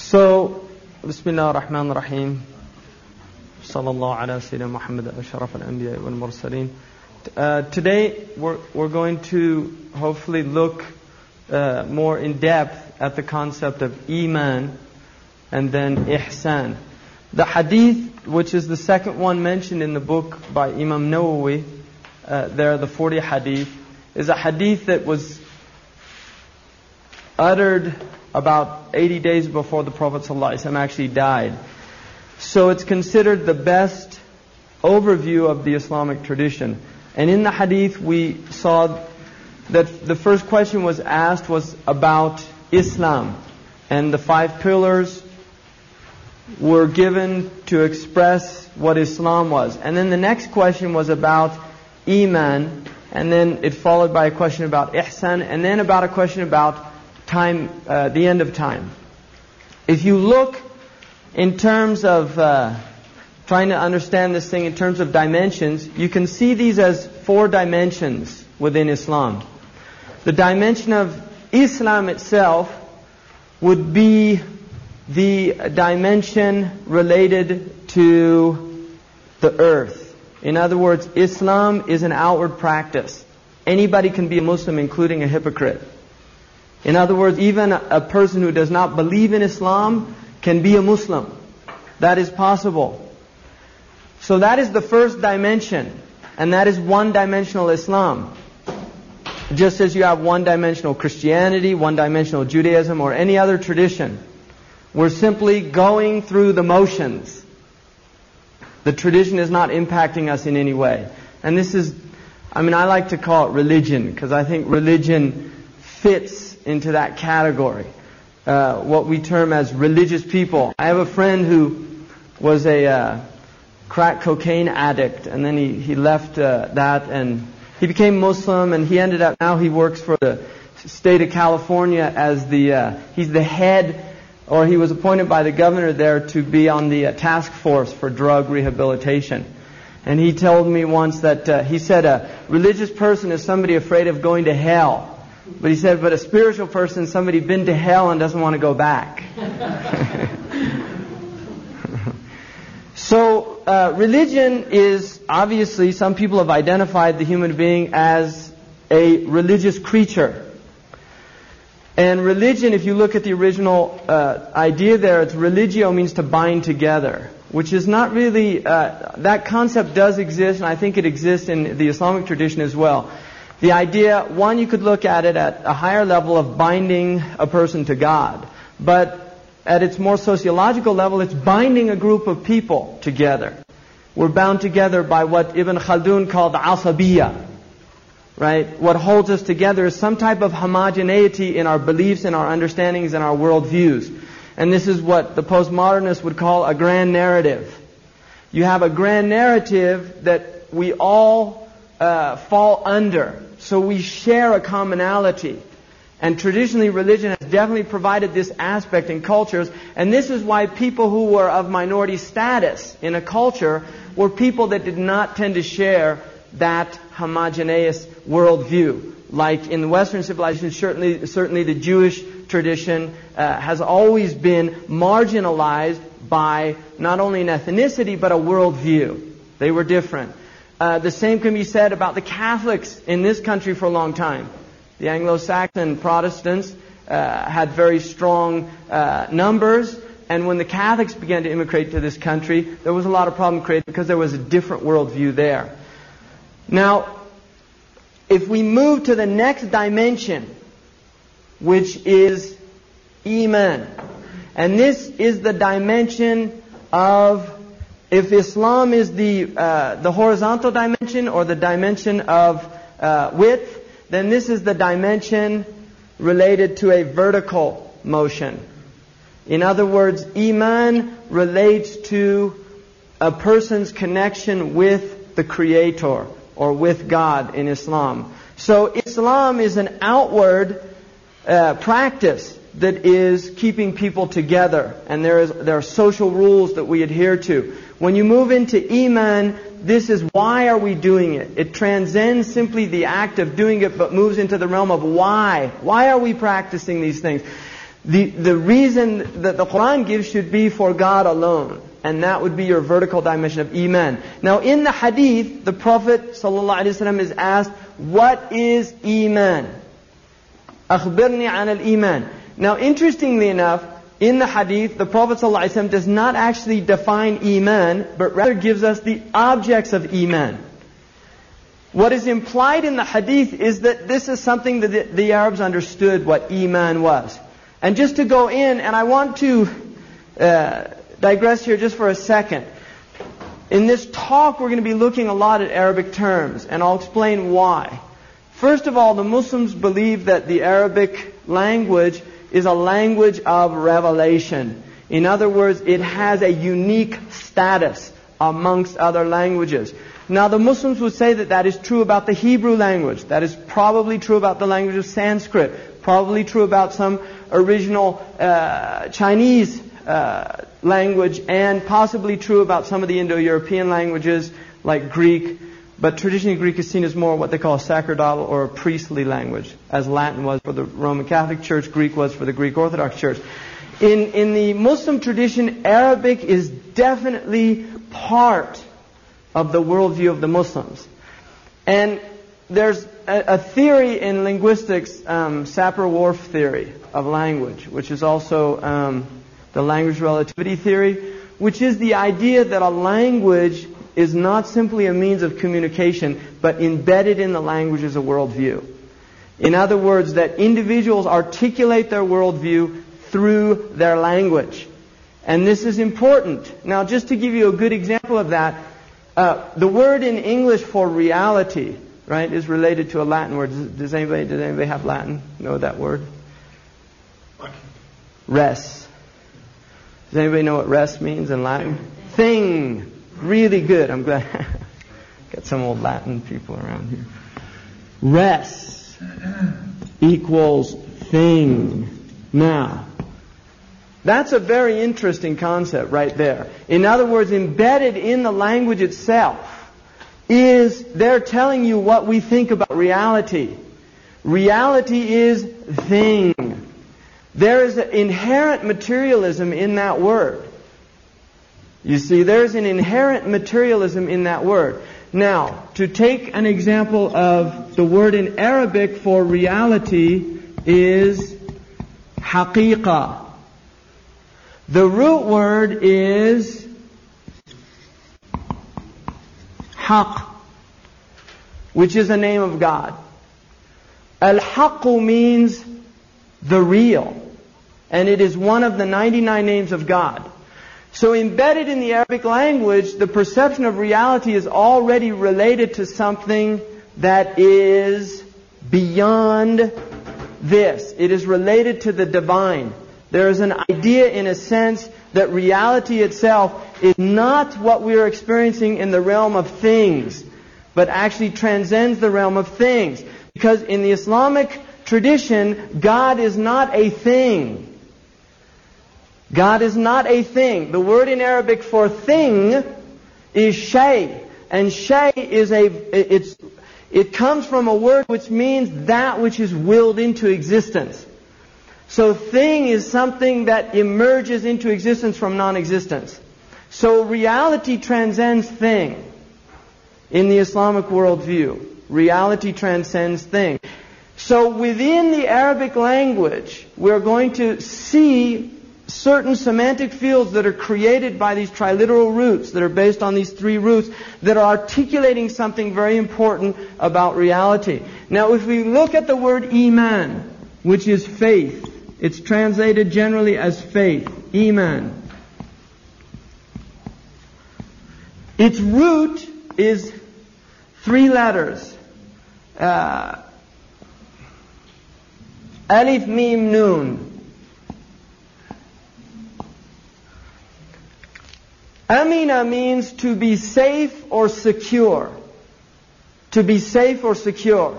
So, Bismillah ar-Rahman ar-Rahim. Sallallahu ala Sayyidina Muhammad ashraf al-anbiya wal mursaleen. Today we're going to hopefully look more in depth at the concept of Iman and then Ihsan. The hadith, which is the second one mentioned in the book by Imam Nawawi, there the 40 hadith, is a hadith that was uttered about 80 days before the Prophet ﷺ actually died. So it's considered the best overview of the Islamic tradition. And in the hadith we saw that the first question was asked was about Islam. And the 5 pillars were given to express what Islam was. And then the next question was about Iman. And then it followed by a question about Ihsan. And then about a question about time, the end of time. If you look in terms of trying to understand this thing in terms of dimensions, you can see these as 4 dimensions within Islam. The dimension of Islam itself would be the dimension related to the earth. In other words, Islam is an outward practice. Anybody can be a Muslim, including a hypocrite. In other words, even a person who does not believe in Islam can be a Muslim. That is possible. So that is the first dimension. And that is one-dimensional Islam. Just as you have one-dimensional Christianity, one-dimensional Judaism, or any other tradition. We're simply going through the motions. The tradition is not impacting us in any way. And this is, I like to call it religion, because I think religion fits into that category. What we term as religious people. I have a friend who was a crack cocaine addict, and then he left that and he became Muslim, and he ended up, now he works for the state of California as he's the head, or he was appointed by the governor there to be on the task force for drug rehabilitation. And he told me once that he said a religious person is somebody afraid of going to hell. But he said, but a spiritual person is somebody been to hell and doesn't want to go back. So, religion is, obviously, some people have identified the human being as a religious creature. And religion, if you look at the original idea there, it's religio means to bind together. Which is not really, that concept does exist, and I think it exists in the Islamic tradition as well. The idea, one, you could look at it at a higher level of binding a person to God. But at its more sociological level, it's binding a group of people together. We're bound together by what Ibn Khaldun called asabiyya. Right? What holds us together is some type of homogeneity in our beliefs, in our understandings, and our worldviews. And this is what the postmodernists would call a grand narrative. You have a grand narrative that we all fall under. So we share a commonality. And traditionally, religion has definitely provided this aspect in cultures. And this is why people who were of minority status in a culture were people that did not tend to share that homogeneous worldview. Like in Western civilization, certainly the Jewish tradition has always been marginalized by not only an ethnicity, but a worldview. They were different. The same can be said about the Catholics in this country for a long time. The Anglo-Saxon Protestants had very strong numbers, and when the Catholics began to immigrate to this country, there was a lot of problem created because there was a different worldview there. Now, if we move to the next dimension, which is Iman, and this is the dimension of, if Islam is the horizontal dimension or the dimension of width, then this is the dimension related to a vertical motion. In other words, Iman relates to a person's connection with the Creator or with God in Islam. So Islam is an outward practice that is keeping people together, and there are social rules that we adhere to. When you move into Iman, this is why are we doing it. It transcends simply the act of doing it, but moves into the realm of why. Why are we practicing these things? The reason that the Quran gives should be for God alone. And that would be your vertical dimension of Iman. Now in the hadith, the Prophet ﷺ is asked, what is Iman? أخبرني عن الإيمان. Now interestingly enough, in the hadith, the Prophet ﷺ does not actually define Iman, but rather gives us the objects of Iman. What is implied in the hadith is that this is something that the Arabs understood what Iman was. And just to go in, and I want to digress here just for a second. In this talk, we're going to be looking a lot at Arabic terms, and I'll explain why. First of all, the Muslims believe that the Arabic language is a language of revelation. In other words, it has a unique status amongst other languages. Now, the Muslims would say that that is true about the Hebrew language. That is probably true about the language of Sanskrit. Probably true about some original Chinese language, and possibly true about some of the Indo-European languages like Greek. But traditionally Greek is seen as more what they call a sacerdotal or a priestly language, as Latin was for the Roman Catholic Church, Greek was for the Greek Orthodox Church. In the Muslim tradition, Arabic is definitely part of the worldview of the Muslims. And there's a theory in linguistics, Sapir-Whorf theory of language, which is also the language relativity theory, which is the idea that a language is not simply a means of communication, but embedded in the language is a worldview. In other words, that individuals articulate their worldview through their language. And this is important. Now, just to give you a good example of that, the word in English for reality, right, is related to a Latin word. Does anybody have Latin? Know that word? Res. Does anybody know what res means in Latin? Thing. Really good. I'm glad. Got some old Latin people around here. Res equals thing. Now, that's a very interesting concept right there. In other words, embedded in the language itself is they're telling you what we think about reality. Reality is thing. There is an inherent materialism in that word. You see, there's an inherent materialism in that word. Now, to take an example of the word in Arabic for reality is haqiqa. The root word is haq, which is a name of God. Al-Haqqu means the real, and it is one of the 99 names of God. So embedded in the Arabic language, the perception of reality is already related to something that is beyond this. It is related to the divine. There is an idea, in a sense, that reality itself is not what we are experiencing in the realm of things, but actually transcends the realm of things. Because in the Islamic tradition, God is not a thing. God is not a thing. The word in Arabic for thing is shay. And shay is it comes from a word which means that which is willed into existence. So thing is something that emerges into existence from non-existence. So reality transcends thing in the Islamic worldview. Reality transcends thing. So within the Arabic language, we're going to see certain semantic fields that are created by these triliteral roots, that are based on these three roots, that are articulating something very important about reality. Now, if we look at the word iman, which is faith, it's translated generally as faith, iman. Its root is three letters. Alif, Mim, Nun. Amina means to be safe or secure. To be safe or secure.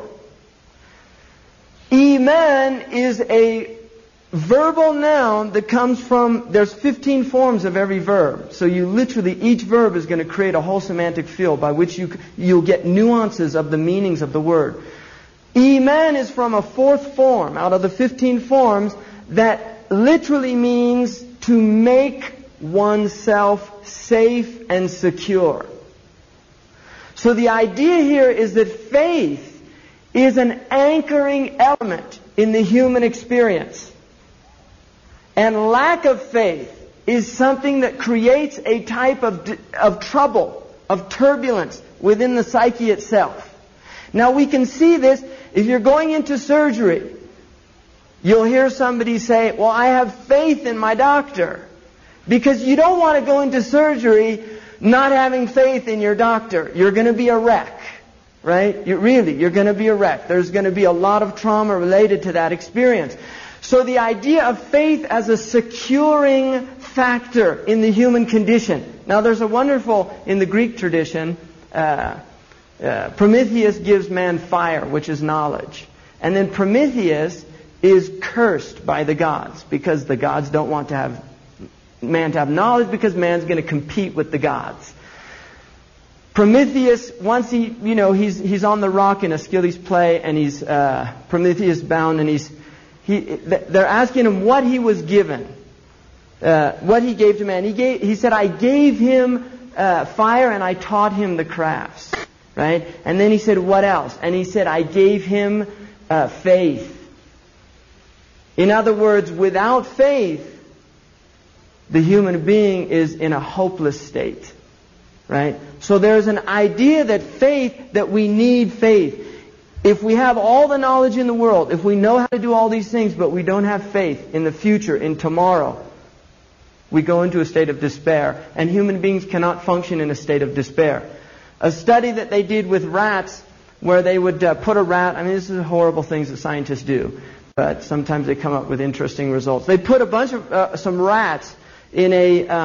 Iman is a verbal noun that comes from, there's 15 forms of every verb. So you literally, each verb is going to create a whole semantic field by which you'll get nuances of the meanings of the word. Iman is from a fourth form out of the 15 forms that literally means to make oneself safe and secure. So the idea here is that faith is an anchoring element in the human experience. And lack of faith is something that creates a type of trouble, of turbulence within the psyche itself. Now we can see this if you're going into surgery. You'll hear somebody say, well, I have faith in my doctor. Because you don't want to go into surgery not having faith in your doctor. You're going to be a wreck. Right? You're going to be a wreck. There's going to be a lot of trauma related to that experience. So the idea of faith as a securing factor in the human condition. Now there's a wonderful, in the Greek tradition, Prometheus gives man fire, which is knowledge. And then Prometheus is cursed by the gods, because the gods don't want to have man to have knowledge, because man's going to compete with the gods. Prometheus, once he's on the rock in Aeschylus' play, and he's Prometheus bound, and they're asking him what he was given, what he gave to man. He said, I gave him fire and I taught him the crafts, right? And then he said, what else? And he said, I gave him faith. In other words, without faith, the human being is in a hopeless state. Right? So there's an idea that we need faith. If we have all the knowledge in the world, if we know how to do all these things, but we don't have faith in the future, in tomorrow, we go into a state of despair. And human beings cannot function in a state of despair. A study that they did with rats, where they would put a rat, this is horrible things that scientists do, but sometimes they come up with interesting results. They put a bunch of some rats in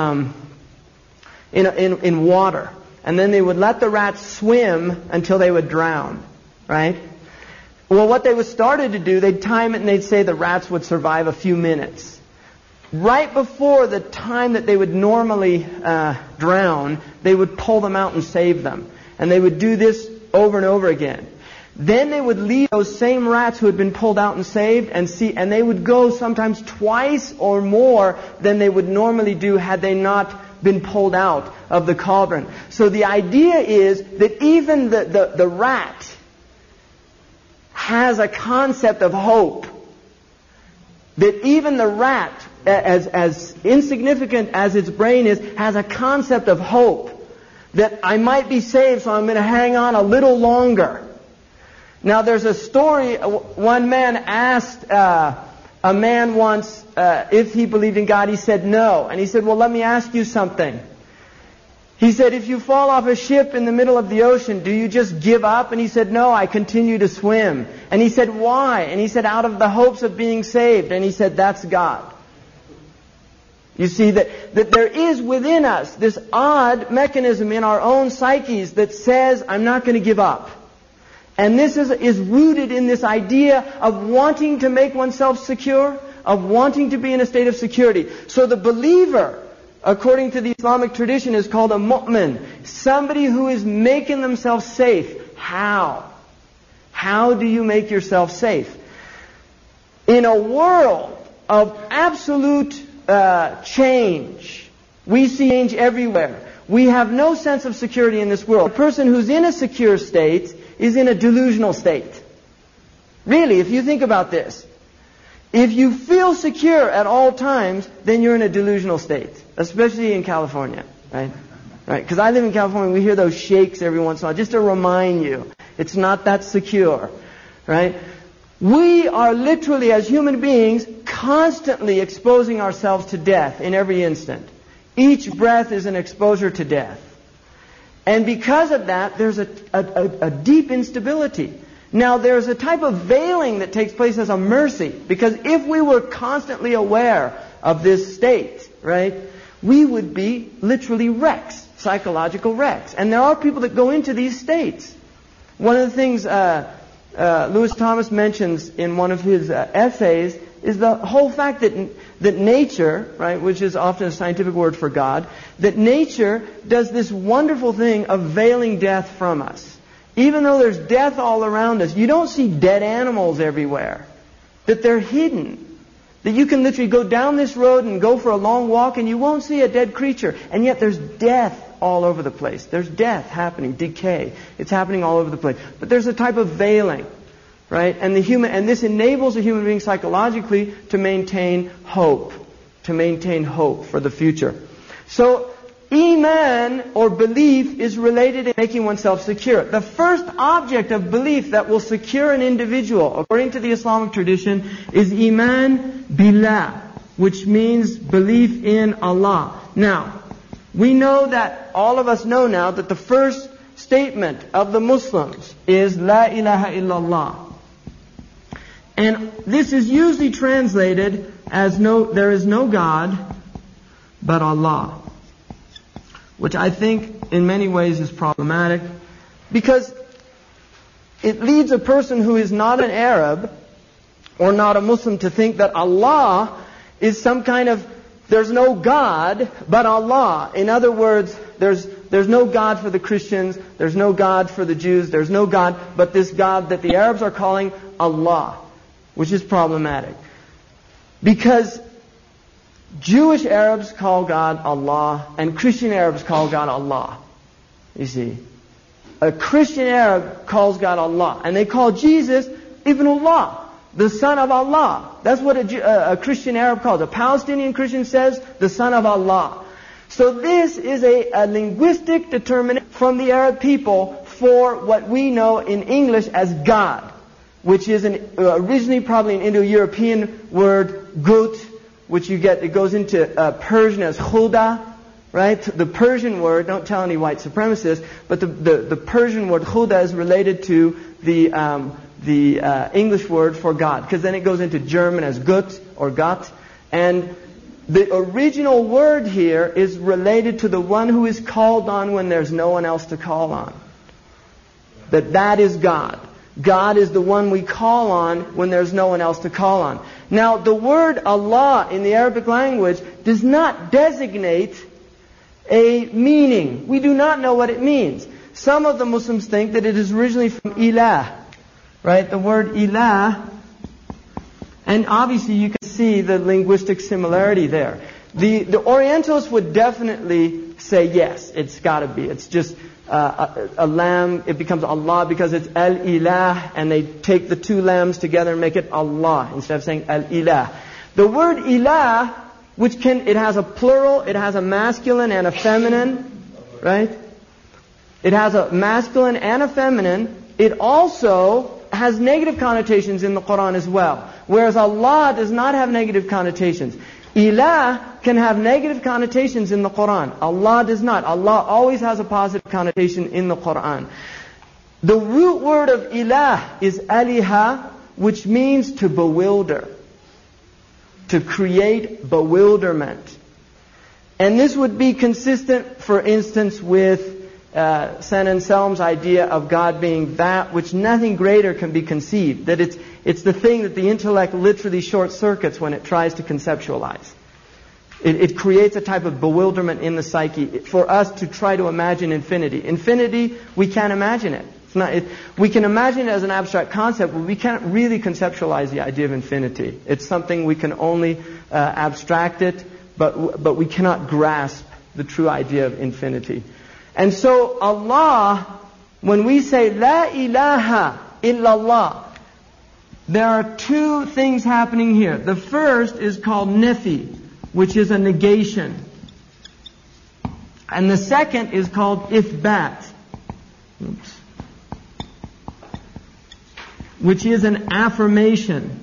in water, and then they would let the rats swim until they would drown, right? Well, what they started to do, they'd time it and they'd say the rats would survive a few minutes. Right before the time that they would normally drown, they would pull them out and save them. And they would do this over and over again. Then they would leave those same rats who had been pulled out and saved and they would go sometimes twice or more than they would normally do had they not been pulled out of the cauldron. So the idea is that even the rat has a concept of hope. That even the rat, as insignificant as its brain is, has a concept of hope. That I might be saved, so I'm going to hang on a little longer. Now there's a story, one man asked a man once if he believed in God. He said no. And he said, well, let me ask you something. He said, if you fall off a ship in the middle of the ocean, do you just give up? And he said, no, I continue to swim. And he said, why? And he said, out of the hopes of being saved. And he said, that's God. You see that there is within us this odd mechanism in our own psyches that says, I'm not going to give up. And this is rooted in this idea of wanting to make oneself secure, of wanting to be in a state of security. So the believer, according to the Islamic tradition, is called a mu'min. Somebody who is making themselves safe. How? How do you make yourself safe? In a world of absolute change, we see change everywhere. We have no sense of security in this world. A person who's in a secure state is in a delusional state. Really, if you think about this, if you feel secure at all times, then you're in a delusional state, especially in California, right? Right? Because I live in California, we hear those shakes every once in a while, just to remind you, it's not that secure, right? We are literally, as human beings, constantly exposing ourselves to death in every instant. Each breath is an exposure to death. And because of that, there's a deep instability. Now, there's a type of veiling that takes place as a mercy. Because if we were constantly aware of this state, right, we would be literally wrecks, psychological wrecks. And there are people that go into these states. One of the things Lewis Thomas mentions in one of his essays is the whole fact that nature, right, which is often a scientific word for God, that nature does this wonderful thing of veiling death from us. Even though there's death all around us, you don't see dead animals everywhere. That they're hidden. That you can literally go down this road and go for a long walk and you won't see a dead creature. And yet there's death all over the place. There's death happening, decay. It's happening all over the place. But there's a type of veiling, right? And this enables a human being psychologically to maintain hope for the future. So, Iman, or belief, is related in making oneself secure. The first object of belief that will secure an individual, according to the Islamic tradition, is Iman Billah, which means belief in Allah. Now, we know that, all of us know now, that the first statement of the Muslims is La ilaha illallah. And this is usually translated as there is no God but Allah, which I think in many ways is problematic, because it leads a person who is not an Arab or not a Muslim to think that Allah is some kind of, there's no God but Allah. In other words, there's no God for the Christians, there's no God for the Jews, there's no God but this God that the Arabs are calling Allah, which is problematic. Because Jewish Arabs call God Allah, and Christian Arabs call God Allah. You see, a Christian Arab calls God Allah, and they call Jesus Ibnullah, the Son of Allah. That's what a Christian Arab calls. A Palestinian Christian says, the Son of Allah. So this is a linguistic determinant from the Arab people for what we know in English as God, which is originally probably an Indo-European word, gut, which you get, it goes into Persian as khuda, right? The Persian word, don't tell any white supremacists, but the Persian word khuda is related to the English word for God, because then it goes into German as gut or Gott, and the original word here is related to the one who is called on when there's no one else to call on. That is God. God is the one we call on when there's no one else to call on. Now, the word Allah in the Arabic language does not designate a meaning. We do not know what it means. Some of the Muslims think that it is originally from ilah, right? The word ilah, and obviously you can see the linguistic similarity there. The Orientalists would definitely say yes, it's got to be. It's just a lamb, it becomes Allah because it's al-ilah, and they take the two lambs together and make it Allah instead of saying al-ilah. The word ilah, it has a plural, it has a masculine and a feminine, right? It has a masculine and a feminine. It also has negative connotations in the Quran as well, whereas Allah does not have negative connotations. Ilah can have negative connotations in the Quran. Allah does not. Allah always has a positive connotation in the Quran. The root word of ilah is aliha, which means to bewilder, to create bewilderment. And this would be consistent, for instance, with San Anselm's idea of God being that which nothing greater can be conceived. That it's the thing that the intellect literally short circuits when it tries to conceptualize. It creates a type of bewilderment in the psyche for us to try to imagine infinity. Infinity, we can't imagine it. We can imagine it as an abstract concept, but we can't really conceptualize the idea of infinity. It's something we can only abstract it, but we cannot grasp the true idea of infinity. And so Allah, when we say La ilaha illallah, there are two things happening here. The first is called nefi, which is a negation. And the second is called ithbat, which is an affirmation.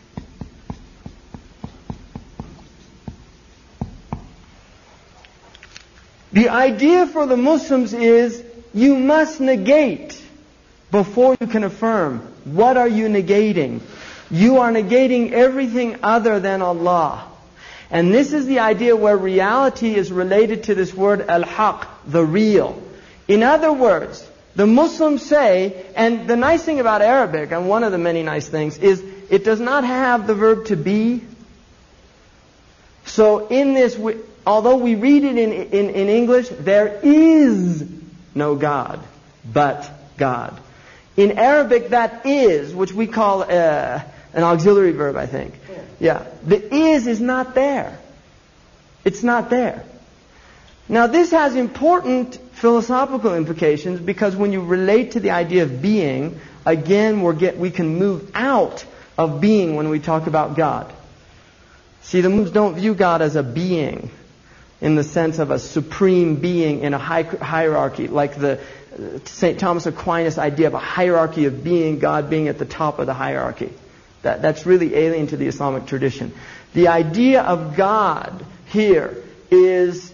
The idea for the Muslims is you must negate before you can affirm. What are you negating? You are negating everything other than Allah. And this is the idea where reality is related to this word al-haq, the real. In other words, the Muslims say, and the nice thing about Arabic, and one of the many nice things, is it does not have the verb to be. So in this, although we read it in English, there is no God but God. In Arabic, that is, which we call an auxiliary verb, I think. Yeah. The is not there. It's not there. Now this has important philosophical implications because when you relate to the idea of being, again we can move out of being when we talk about God. See, the Muslims don't view God as a being in the sense of a supreme being in a hierarchy, like the St. Thomas Aquinas idea of a hierarchy of being, God being at the top of the hierarchy. That's really alien to the Islamic tradition. The idea of God here is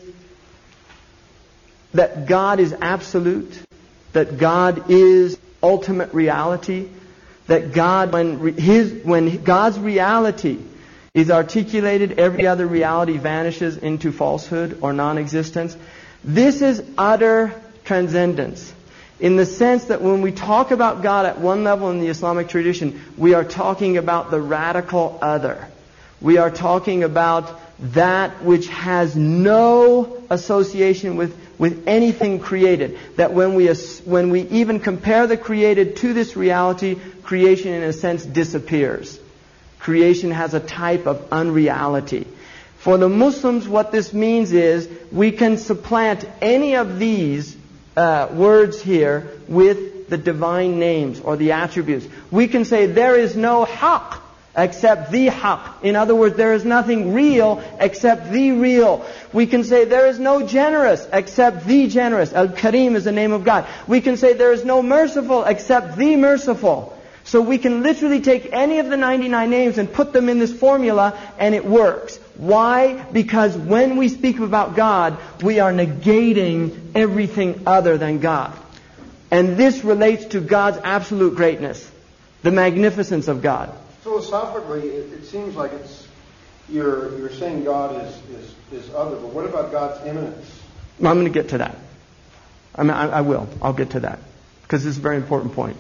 that God is absolute, that God is ultimate reality, that God, when God's reality is articulated, every other reality vanishes into falsehood or non-existence. This is utter transcendence, in the sense that when we talk about God at one level in the Islamic tradition, we are talking about the radical other. We are talking about that which has no association with anything created. That when we even compare the created to this reality, creation in a sense disappears. Creation has a type of unreality. For the Muslims, what this means is we can supplant any of these words here with the divine names or the attributes. We can say there is no haqq except the haqq. In other words, there is nothing real except the real. We can say there is no generous except the generous. Al-Karim is the name of God. We can say there is no merciful except the merciful. So we can literally take any of the 99 names and put them in this formula and it works. Why? Because when we speak about God, we are negating everything other than God. And this relates to God's absolute greatness, the magnificence of God. Philosophically, it seems like you're saying God is other, but what about God's immanence? Well, I'm going to get to that. I will. I'll get to that. Because this is a very important point.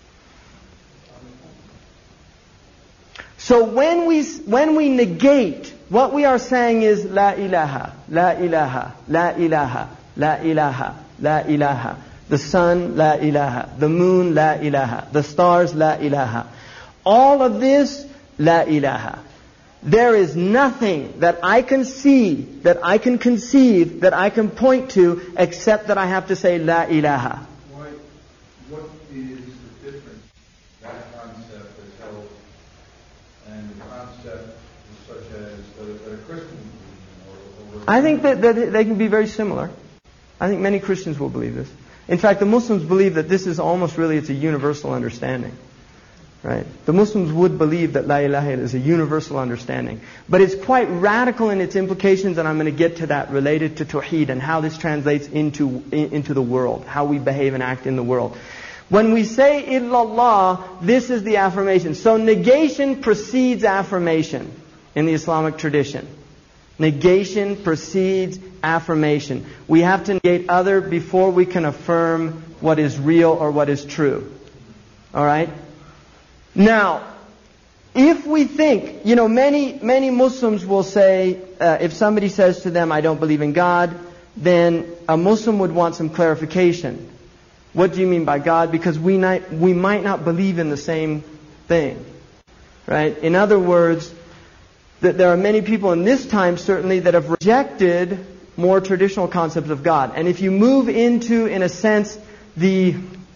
So when we negate, what we are saying is La ilaha, La ilaha, La ilaha, La ilaha, La ilaha. The sun, La ilaha. The moon, La ilaha. The stars, La ilaha. All of this, La ilaha. There is nothing that I can see, that I can conceive, that I can point to, except that I have to say La ilaha. What is the difference, that concept is held, and the concept such as that a Christian believes in? I think that they can be very similar. I think many Christians will believe this. In fact, the Muslims believe that this is almost really, it's a universal understanding. Right? The Muslims would believe that La ilaha is a universal understanding. But it's quite radical in its implications, and I'm going to get to that related to Tawheed and how this translates into the world, how we behave and act in the world. When we say illallah, this is the affirmation. So negation precedes affirmation in the Islamic tradition. Negation precedes affirmation. We have to negate other before we can affirm what is real or what is true. All right? Now, if we think, many Muslims will say, if somebody says to them, I don't believe in God, then a Muslim would want some clarification. What do you mean by God? Because we might not believe in the same thing. Right? In other words, that there are many people in this time, certainly, that have rejected more traditional concepts of God. And if you move into, in a sense, the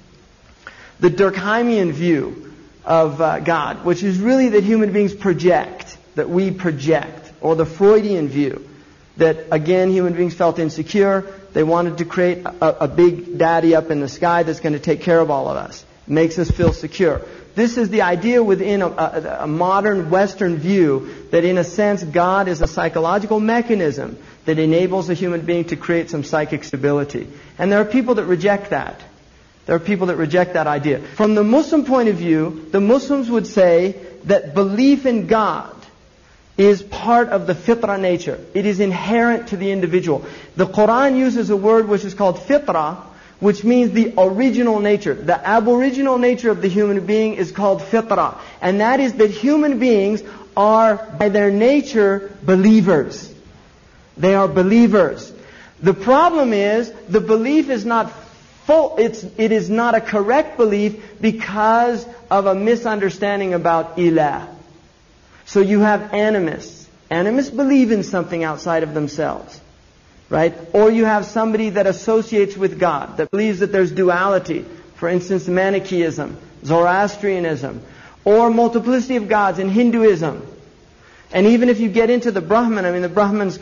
Durkheimian view of God, which is really that human beings project, that we project, or the Freudian view, that again human beings felt insecure, they wanted to create a big daddy up in the sky that's going to take care of all of us, makes us feel secure. This is the idea within a modern Western view that in a sense God is a psychological mechanism that enables a human being to create some psychic stability. And there are people that reject that. There are people that reject that idea. From the Muslim point of view, the Muslims would say that belief in God is part of the fitrah nature. It is inherent to the individual. The Quran uses a word which is called fitrah, which means the original nature. The aboriginal nature of the human being is called fitrah. And that is that human beings are, by their nature, believers. They are believers. The problem is, the belief is not it is not a correct belief because of a misunderstanding about ilah. So you have animists. Animists believe in something outside of themselves. Right? Or you have somebody that associates with God, that believes that there's duality. For instance, Manichaeism, Zoroastrianism, or multiplicity of gods in Hinduism. And even if you get into the Brahman, I mean, the Brahmins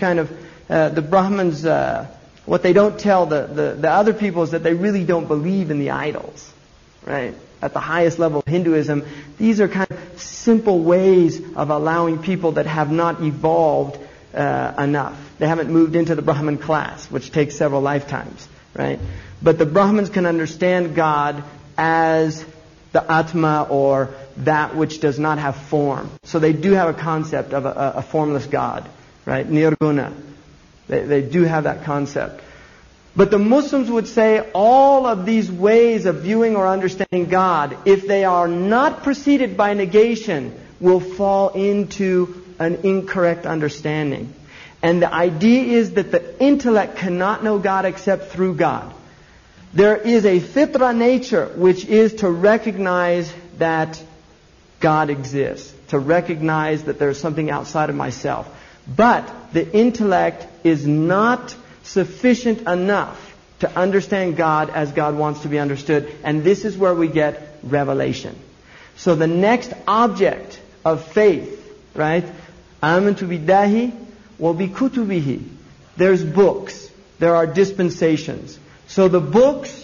what they don't tell the other people is that they really don't believe in the idols. Right? At the highest level of Hinduism, these are kind of simple ways of allowing people that have not evolved enough. They haven't moved into the Brahman class, which takes several lifetimes, right? But the Brahmins can understand God as the Atma, or that which does not have form. So they do have a concept of a formless God, right? Nirguna. They do have that concept. But the Muslims would say all of these ways of viewing or understanding God, if they are not preceded by negation, will fall into an incorrect understanding. And the idea is that the intellect cannot know God except through God. There is a fitra nature, which is to recognize that God exists, to recognize that there's something outside of myself. But the intellect is not sufficient enough to understand God as God wants to be understood. And this is where we get revelation. So the next object of faith, right? Amantu billahi wa bi kutubihi. There's books. There are dispensations. So the books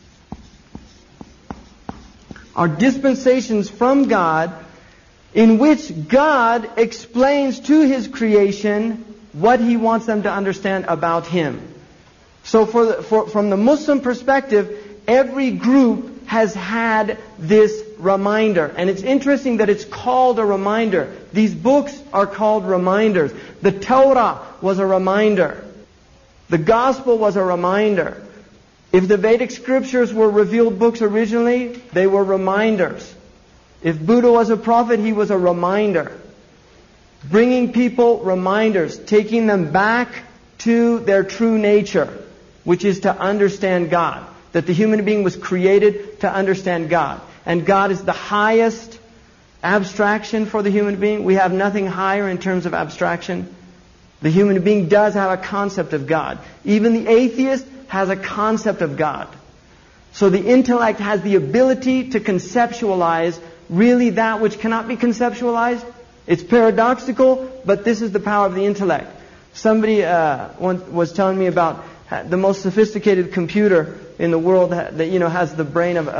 are dispensations from God in which God explains to His creation what He wants them to understand about Him. So from the Muslim perspective, every group has had this reminder. And it's interesting that it's called a reminder. These books are called reminders. The Torah was a reminder. The Gospel was a reminder. If the Vedic scriptures were revealed books originally, they were reminders. If Buddha was a prophet, he was a reminder. Bringing people reminders, taking them back to their true nature, which is to understand God. That the human being was created to understand God. And God is the highest abstraction for the human being. We have nothing higher in terms of abstraction. The human being does have a concept of God. Even the atheist has a concept of God. So the intellect has the ability to conceptualize really that which cannot be conceptualized. It's paradoxical, but this is the power of the intellect. Somebody once was telling me about the most sophisticated computer in the world that has the brain of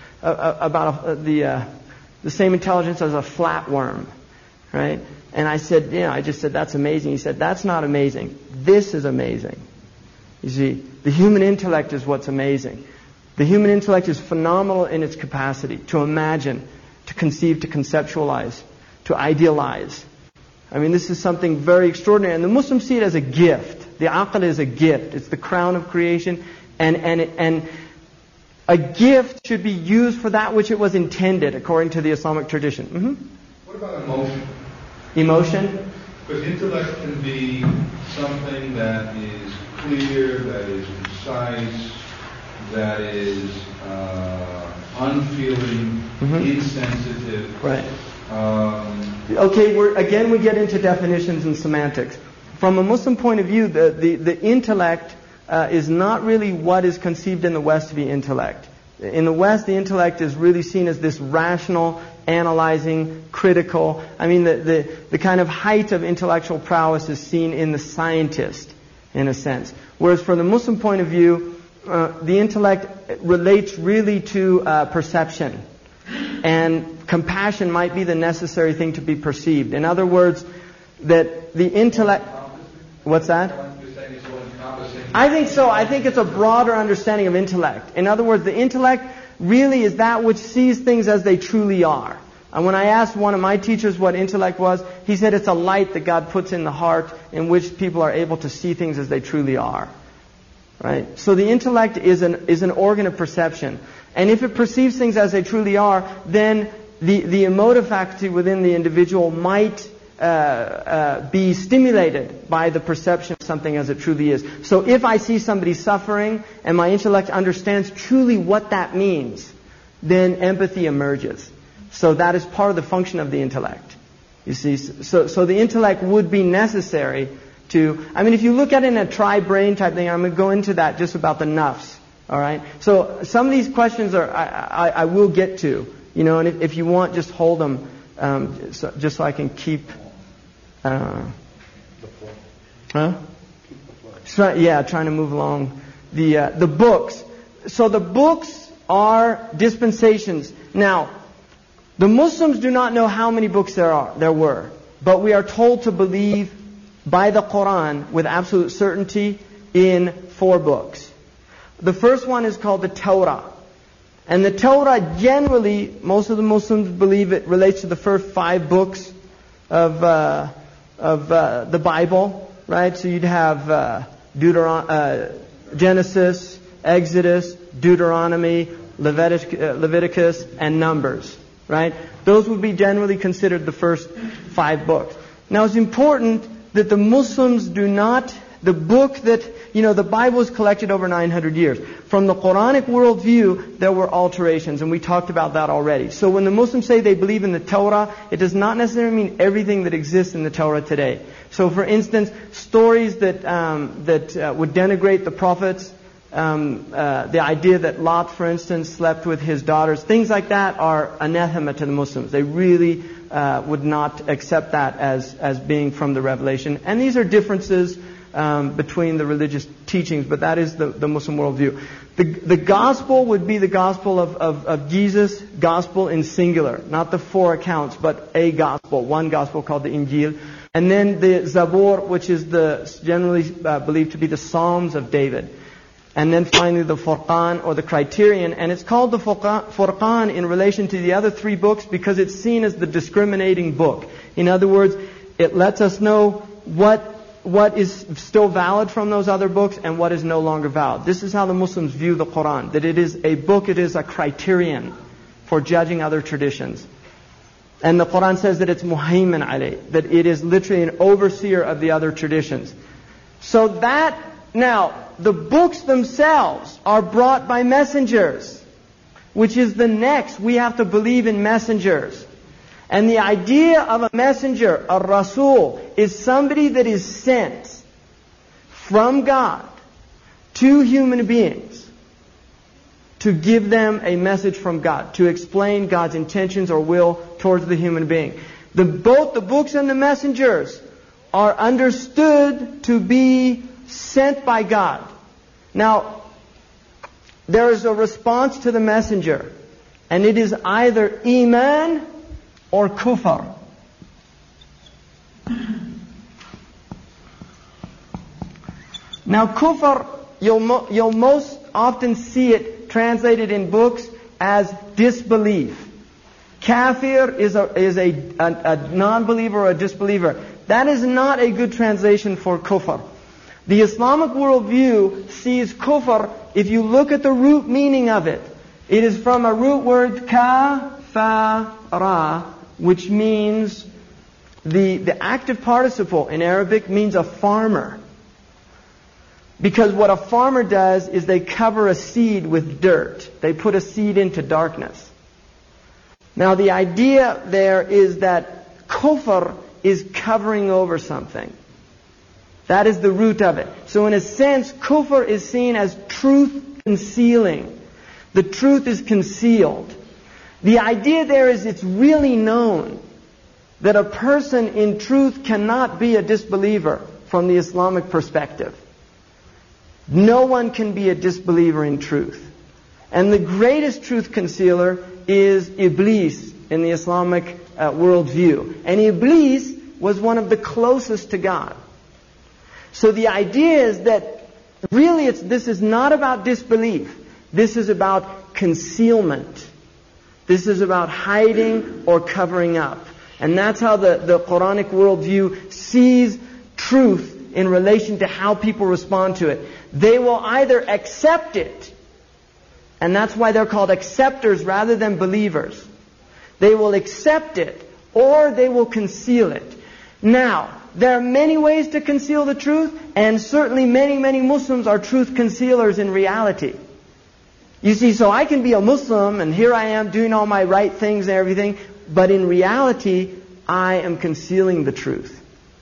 the same intelligence as a flatworm, right? And I said, I just said, that's amazing. He said, that's not amazing. This is amazing. You see, the human intellect is what's amazing. The human intellect is phenomenal in its capacity to imagine, to conceive, to conceptualize, to idealize. I mean, this is something very extraordinary. And the Muslims see it as a gift. The aql is a gift. It's the crown of creation. And a gift should be used for that which it was intended, according to the Islamic tradition. Mm-hmm. What about emotion? Emotion? Because intellect can be something that is clear, that is precise, that is unfeeling, insensitive. Right. Okay, we get into definitions and semantics. From a Muslim point of view, the intellect is not really what is conceived in the West to be intellect. In the West, the intellect is really seen as this rational, analyzing, critical. I mean, the kind of height of intellectual prowess is seen in the scientist, in a sense. Whereas from the Muslim point of view, the intellect relates really to perception. And compassion might be the necessary thing to be perceived. In other words, that the intellect... What's that? I think so. I think it's a broader understanding of intellect. In other words, the intellect really is that which sees things as they truly are. And when I asked one of my teachers what intellect was, he said it's a light that God puts in the heart in which people are able to see things as they truly are. Right? So the intellect is an organ of perception. And if it perceives things as they truly are, then the emotive faculty within the individual might be stimulated by the perception of something as it truly is. So if I see somebody suffering and my intellect understands truly what that means, then empathy emerges. So that is part of the function of the intellect. You see, so the intellect would be necessary to, if you look at it in a tri-brain type thing, I'm going to go into that just about the nafs. All right? So some of these questions I will get to, and if you want, just hold them, just so I can keep, trying to move along the books. So the books are dispensations. Now, the Muslims do not know how many books there were, but we are told to believe by the Quran with absolute certainty in 4 books. The first one is called the Torah. And the Torah generally, most of the Muslims believe it relates to the first 5 books of the Bible, right? So you'd have Genesis, Exodus, Deuteronomy, Leviticus, and Numbers, right? Those would be generally considered the first 5 books. Now it's important that the Muslims do not, the book that, the Bible is collected over 900 years. From the Quranic worldview, there were alterations, and we talked about that already. So when the Muslims say they believe in the Torah, it does not necessarily mean everything that exists in the Torah today. So for instance, stories that would denigrate the prophets, the idea that Lot, for instance, slept with his daughters, things like that are anathema to the Muslims. They really would not accept that as being from the revelation. And these are differences between the religious teachings, but that is the Muslim worldview. The gospel would be the gospel of Jesus, gospel in singular, not the 4 accounts, but a gospel, one gospel called the Injil. And then the Zabur, which is generally believed to be the Psalms of David. And then finally the Furqan, or the Criterion. And it's called the Furqan in relation to the other 3 books because it's seen as the discriminating book. In other words, it lets us know what is still valid from those other books and what is no longer valid. This is how the Muslims view the Quran, that it is a book, it is a criterion for judging other traditions. And the Quran says that it's muhaymin alayh, that it is literally an overseer of the other traditions. So now, the books themselves are brought by messengers, which is the next. We have to believe in messengers. And the idea of a messenger, a Rasul, is somebody that is sent from God to human beings to give them a message from God, to explain God's intentions or will towards the human being. Both the books and the messengers are understood to be sent by God. Now, there is a response to the messenger, and it is either Iman or Kufr. Now, Kufr, you'll most often see it translated in books as disbelief. Kafir is a non-believer or a disbeliever. That is not a good translation for Kufr. The Islamic worldview sees Kufr, if you look at the root meaning of it, it is from a root word kafara, which means the active participle in Arabic means a farmer. Because what a farmer does is they cover a seed with dirt. They put a seed into darkness. Now the idea there is that kufr is covering over something. That is the root of it. So in a sense, kufr is seen as truth concealing. The truth is concealed. The idea there is it's really known that a person in truth cannot be a disbeliever from the Islamic perspective. No one can be a disbeliever in truth. And the greatest truth concealer is Iblis in the Islamic worldview. And Iblis was one of the closest to God. So the idea is that really this is not about disbelief. This is about concealment. This is about hiding or covering up. And that's how the Quranic worldview sees truth in relation to how people respond to it. They will either accept it, and that's why they're called acceptors rather than believers. They will accept it, or they will conceal it. Now, there are many ways to conceal the truth, and certainly many, many Muslims are truth concealers in reality. You see, so I can be a Muslim, and here I am doing all my right things and everything, but in reality, I am concealing the truth.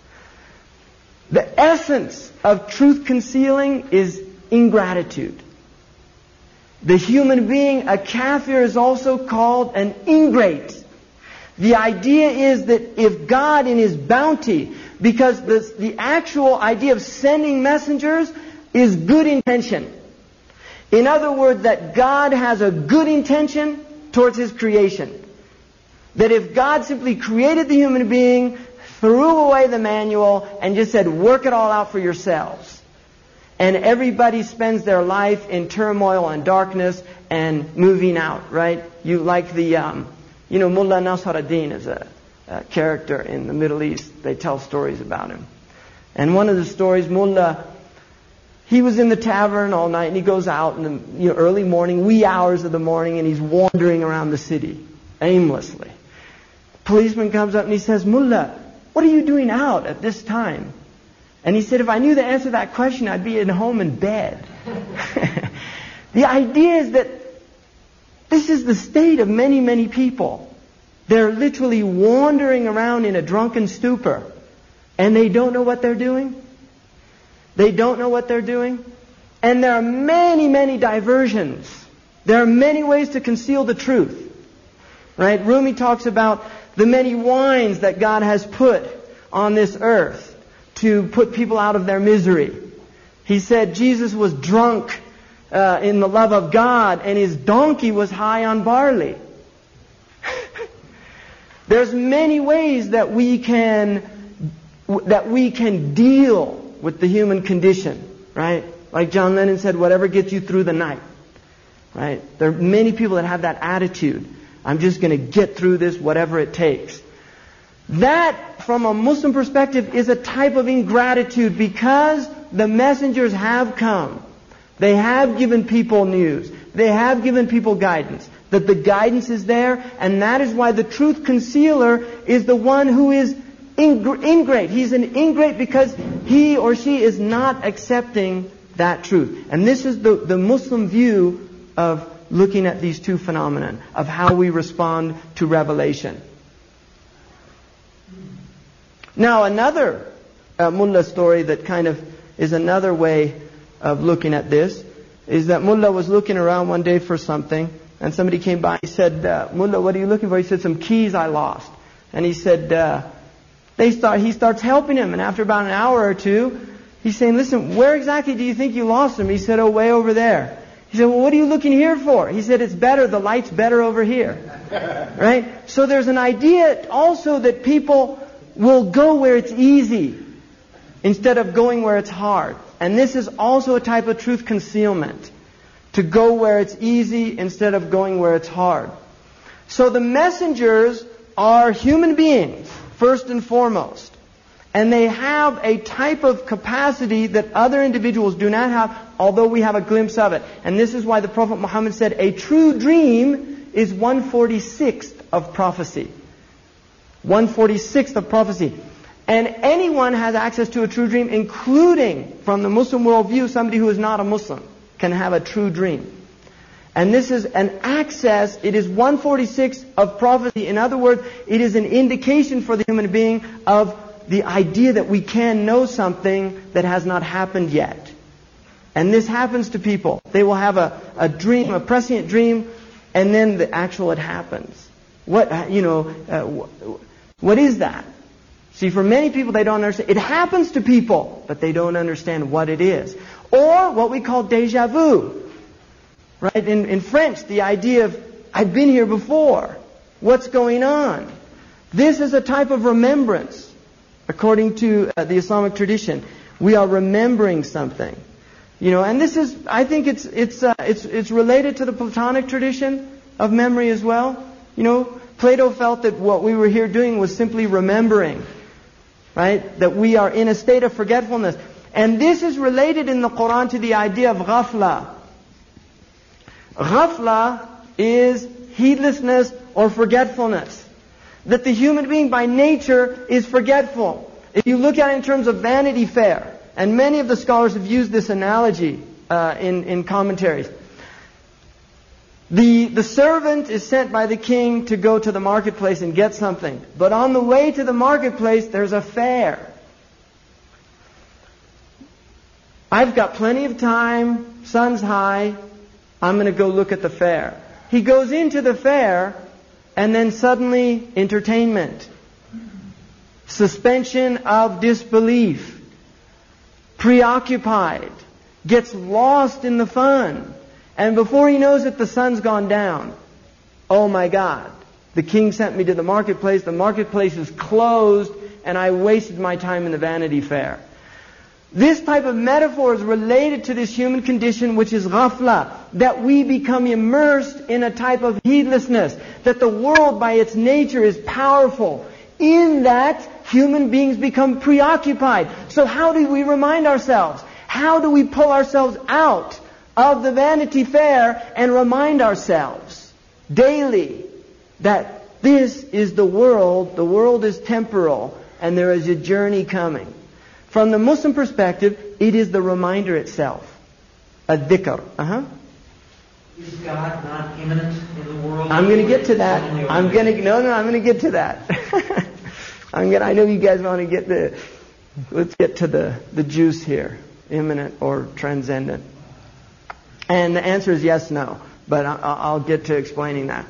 The essence of truth concealing is ingratitude. The human being, a kafir, is also called an ingrate. The idea is that if God in His bounty, because the actual idea of sending messengers is good intention. In other words, that God has a good intention towards His creation. That if God simply created the human being, threw away the manual, and just said, work it all out for yourselves. And everybody spends their life in turmoil and darkness and moving out, right? You like the, Mullah Nasr ad-Din is a character in the Middle East. They tell stories about him. And one of the stories, Mullah, he was in the tavern all night, and he goes out in the early morning, wee hours of the morning, and he's wandering around the city aimlessly. Policeman comes up and he says, Mullah, what are you doing out at this time? And he said, if I knew the answer to that question, I'd be at home in bed. The idea is that this is the state of many, many people. They're literally wandering around in a drunken stupor, and they don't know what they're doing. They don't know what they're doing. And there are many, many diversions. There are many ways to conceal the truth. Right? Rumi talks about the many wines that God has put on this earth to put people out of their misery. He said Jesus was drunk in the love of God, and his donkey was high on barley. There's many ways that we can deal with the human condition, right? Like John Lennon said, whatever gets you through the night, right? There are many people that have that attitude. I'm just going to get through this, whatever it takes. That, from a Muslim perspective, is a type of ingratitude because the messengers have come. They have given people news. They have given people guidance. That the guidance is there, and that is why the truth concealer is the one who is ingrate. He's an ingrate because he or she is not accepting that truth. And this is the Muslim view of looking at these two phenomena, of how we respond to revelation. Now, another Mullah story that kind of is another way of looking at this is that Mullah was looking around one day for something, and somebody came by. He said, Mullah, what are you looking for? He said, some keys I lost. And he said, he starts helping him, and after about an hour or two, he's saying, listen, where exactly do you think you lost them? He said, oh, way over there. He said, well, what are you looking here for? He said, it's better, the light's better over here. Right? So there's an idea also that people will go where it's easy instead of going where it's hard. And this is also a type of truth concealment. To go where it's easy instead of going where it's hard. So the messengers are human beings, first and foremost. And they have a type of capacity that other individuals do not have, although we have a glimpse of it. And this is why the Prophet Muhammad said, a true dream is 1/46th of prophecy. 1/46th of prophecy. And anyone has access to a true dream, including, from the Muslim worldview, somebody who is not a Muslim can have a true dream. And this is an access, it is 1/46th of prophecy. In other words, it is an indication for the human being of the idea that we can know something that has not happened yet. And this happens to people. They will have a dream, a prescient dream, and then the actual it happens. What is that? See, for many people, they don't understand. It happens to people, but they don't understand what it is. Or what we call déjà vu. Right? In French, the idea of, I've been here before. What's going on? This is a type of remembrance. According to the Islamic tradition, we are remembering something. And this is, I think it's related to the Platonic tradition of memory as well. Plato felt that what we were here doing was simply remembering. Right? That we are in a state of forgetfulness. And this is related in the Quran to the idea of ghafla. Ghafla is heedlessness or forgetfulness. That the human being by nature is forgetful. If you look at it in terms of Vanity Fair, and many of the scholars have used this analogy in commentaries. The servant is sent by the king to go to the marketplace and get something. But on the way to the marketplace, there's a fair. I've got plenty of time, sun's high, I'm going to go look at the fair. He goes into the fair, and then suddenly entertainment, suspension of disbelief, preoccupied, gets lost in the fun. And before he knows it, the sun's gone down. Oh my God, the king sent me to the marketplace is closed, and I wasted my time in the Vanity Fair. This type of metaphor is related to this human condition, which is ghafla, that we become immersed in a type of heedlessness, that the world by its nature is powerful. In that, human beings become preoccupied. So how do we remind ourselves? How do we pull ourselves out of the Vanity Fair and remind ourselves daily that this is the world is temporal, and there is a journey coming. From the Muslim perspective, it is the reminder itself. Ad-dhikr. Is God not immanent in the world? I'm going to get to that. I'm going to get to that. I know you guys want to get let's get to the juice here. Immanent or transcendent. And the answer is yes, no. But I'll get to explaining that.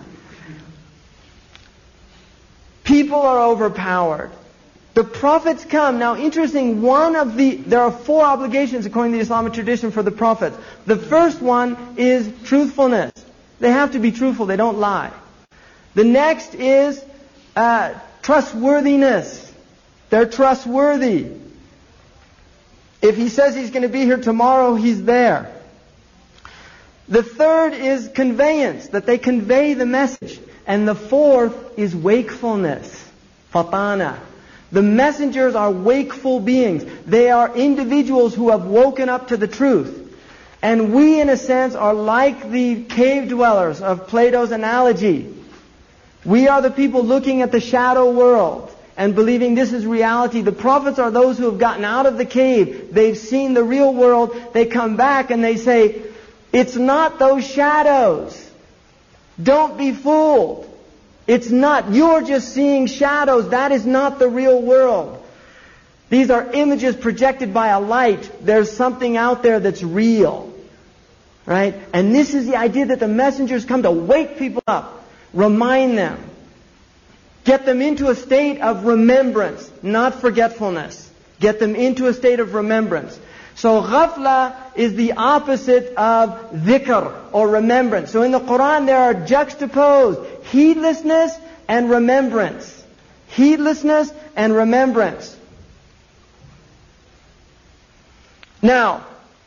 People are overpowered. The prophets come. Now, interesting, there are 4 obligations according to the Islamic tradition for the prophets. The first one is truthfulness. They have to be truthful. They don't lie. The next is trustworthiness. They're trustworthy. If he says he's going to be here tomorrow, he's there. The third is conveyance, that they convey the message. And the fourth is wakefulness, fatana. The messengers are wakeful beings. They are individuals who have woken up to the truth. And we, in a sense, are like the cave dwellers of Plato's analogy. We are the people looking at the shadow world and believing this is reality. The prophets are those who have gotten out of the cave. They've seen the real world. They come back and they say, it's not those shadows. Don't be fooled. It's not. You're just seeing shadows. That is not the real world. These are images projected by a light. There's something out there that's real. Right? And this is the idea that the messengers come to wake people up, remind them, get them into a state of remembrance, not forgetfulness. Get them into a state of remembrance. So ghafla is the opposite of dhikr or remembrance. So in the Quran there are juxtaposed heedlessness and remembrance. Heedlessness and remembrance. Now,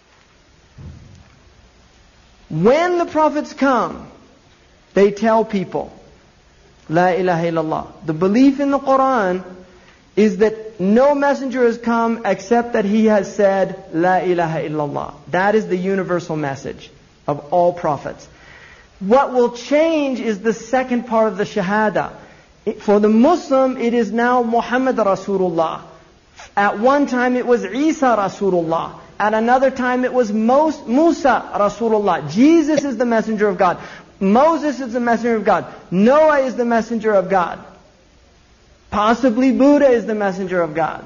when the prophets come, they tell people, La ilaha illallah. The belief in the Quran is that no messenger has come except that he has said, La ilaha illallah. That is the universal message of all prophets. What will change is the second part of the Shahada. For the Muslim, it is now Muhammad Rasulullah. At one time it was Isa Rasulullah. At another time it was Musa Rasulullah. Jesus is the messenger of God. Moses is the messenger of God. Noah is the messenger of God. Possibly Buddha is the messenger of God.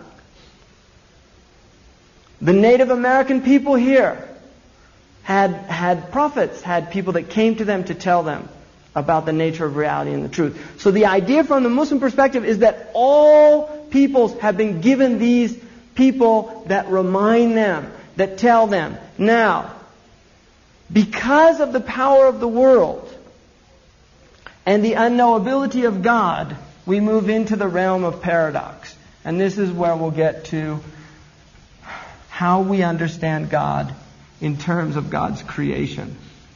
The Native American people here had prophets, had people that came to them to tell them about the nature of reality and the truth. So the idea from the Muslim perspective is that all peoples have been given these people that remind them, that tell them. Now, because of the power of the world and the unknowability of God, we move into the realm of paradox. And this is where we'll get to how we understand God in terms of God's creation.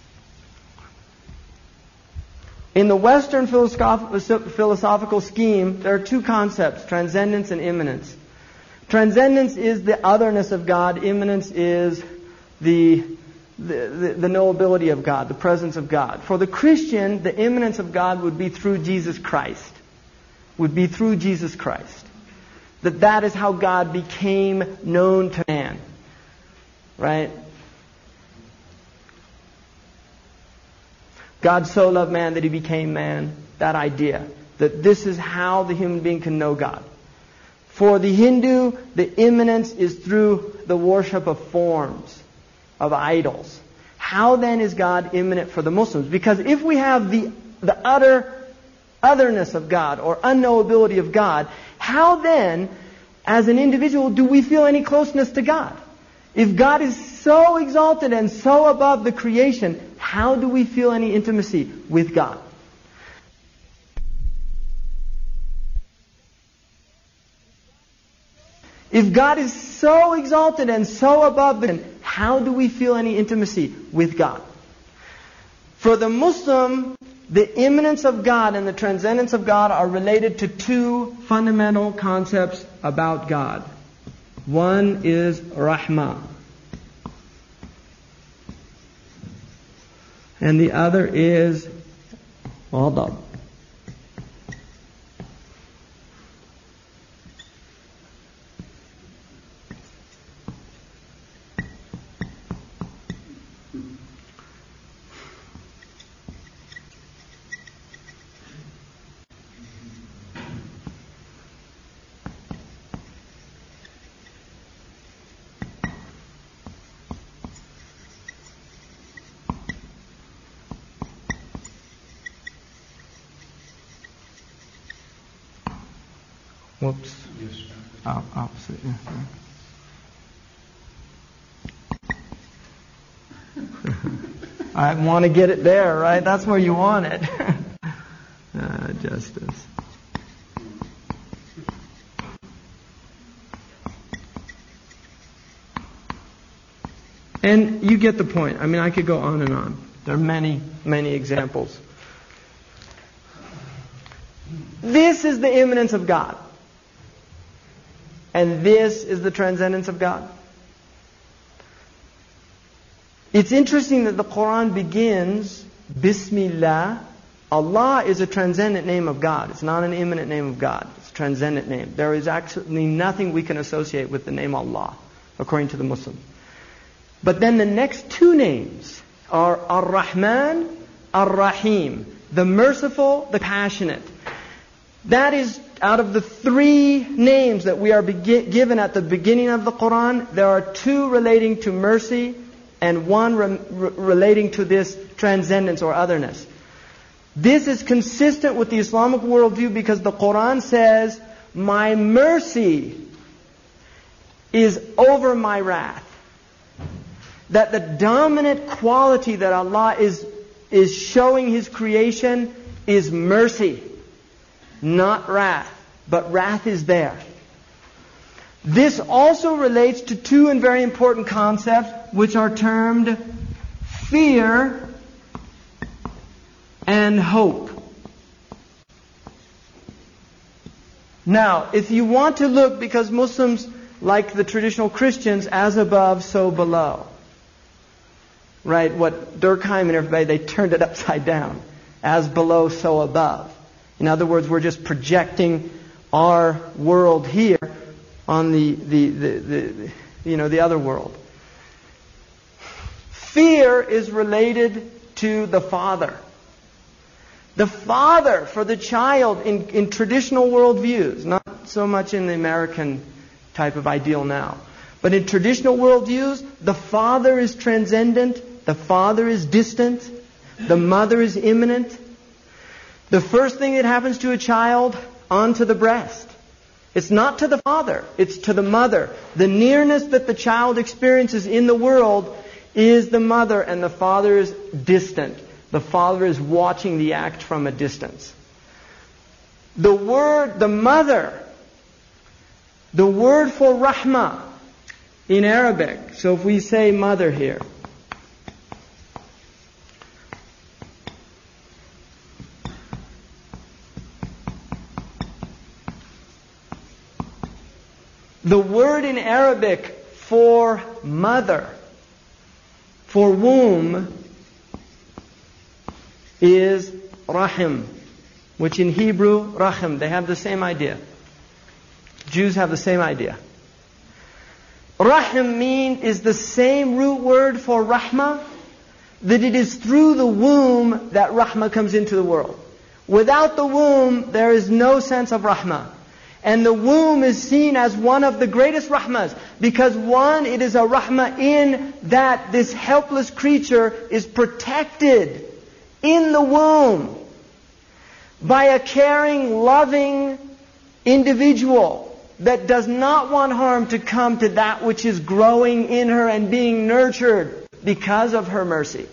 In the Western philosophical scheme, there are 2 concepts, transcendence and immanence. Transcendence is the otherness of God. Immanence is the knowability of God, the presence of God. For the Christian, the immanence of God would be through Jesus Christ. that is how God became known to man. Right? God so loved man that He became man. That idea. That this is how the human being can know God. For the Hindu, the immanence is through the worship of forms, of idols. How then is God immanent for the Muslims? Because if we have the otherness of God or unknowability of God, how then, as an individual, do we feel any closeness to God? If God is so exalted and so above the creation, how do we feel any intimacy with God? If God is so exalted and so above, how do we feel any intimacy with God? For the Muslim, the immanence of God and the transcendence of God are related to two fundamental concepts about God. One is Rahmah. And the other is Ghadab. Whoops. Yes. Opposite. Yeah. I want to get it there, right? That's where you want it. Justice. And you get the point. I mean, I could go on and on. There are many, many examples. This is the immanence of God. And this is the transcendence of God. It's interesting that the Quran begins, Bismillah. Allah is a transcendent name of God. It's not an immanent name of God. It's a transcendent name. There is actually nothing we can associate with the name Allah, according to the Muslim. But then the next two names are Ar-Rahman, Ar-Rahim. The merciful, the passionate. That is, out of the three names that we are given at the beginning of the Quran, there are two relating to mercy and one relating to this transcendence or otherness. This is consistent with the Islamic worldview because the Quran says, my mercy is over my wrath. That the dominant quality that Allah is showing His creation is mercy. Not wrath, but wrath is there. This also relates to two and very important concepts which are termed fear and hope. Now, if you want to look, because Muslims, like the traditional Christians, as above, so below. Right? What Durkheim and everybody, they turned it upside down. As below, so above. In other words, we're just projecting our world here on the other world. Fear is related to the father. The father for the child in traditional worldviews, not so much in the American type of ideal now. But in traditional worldviews, the father is transcendent, the father is distant, the mother is immanent. The first thing that happens to a child, onto the breast. It's not to the father, it's to the mother. The nearness that the child experiences in the world is the mother, and the father is distant. The father is watching the act from a distance. The word for rahmah in Arabic, so if we say mother here, the word in Arabic for mother, for womb, is rahim, which in Hebrew, rahim. They have the same idea. Jews have the same idea. Rahm is the same root word for rahmah, that it is through the womb that rahmah comes into the world. Without the womb, there is no sense of rahmah. And the womb is seen as one of the greatest rahmahs, because one, it is a rahmah in that this helpless creature is protected in the womb by a caring, loving individual that does not want harm to come to that which is growing in her and being nurtured because of her mercy.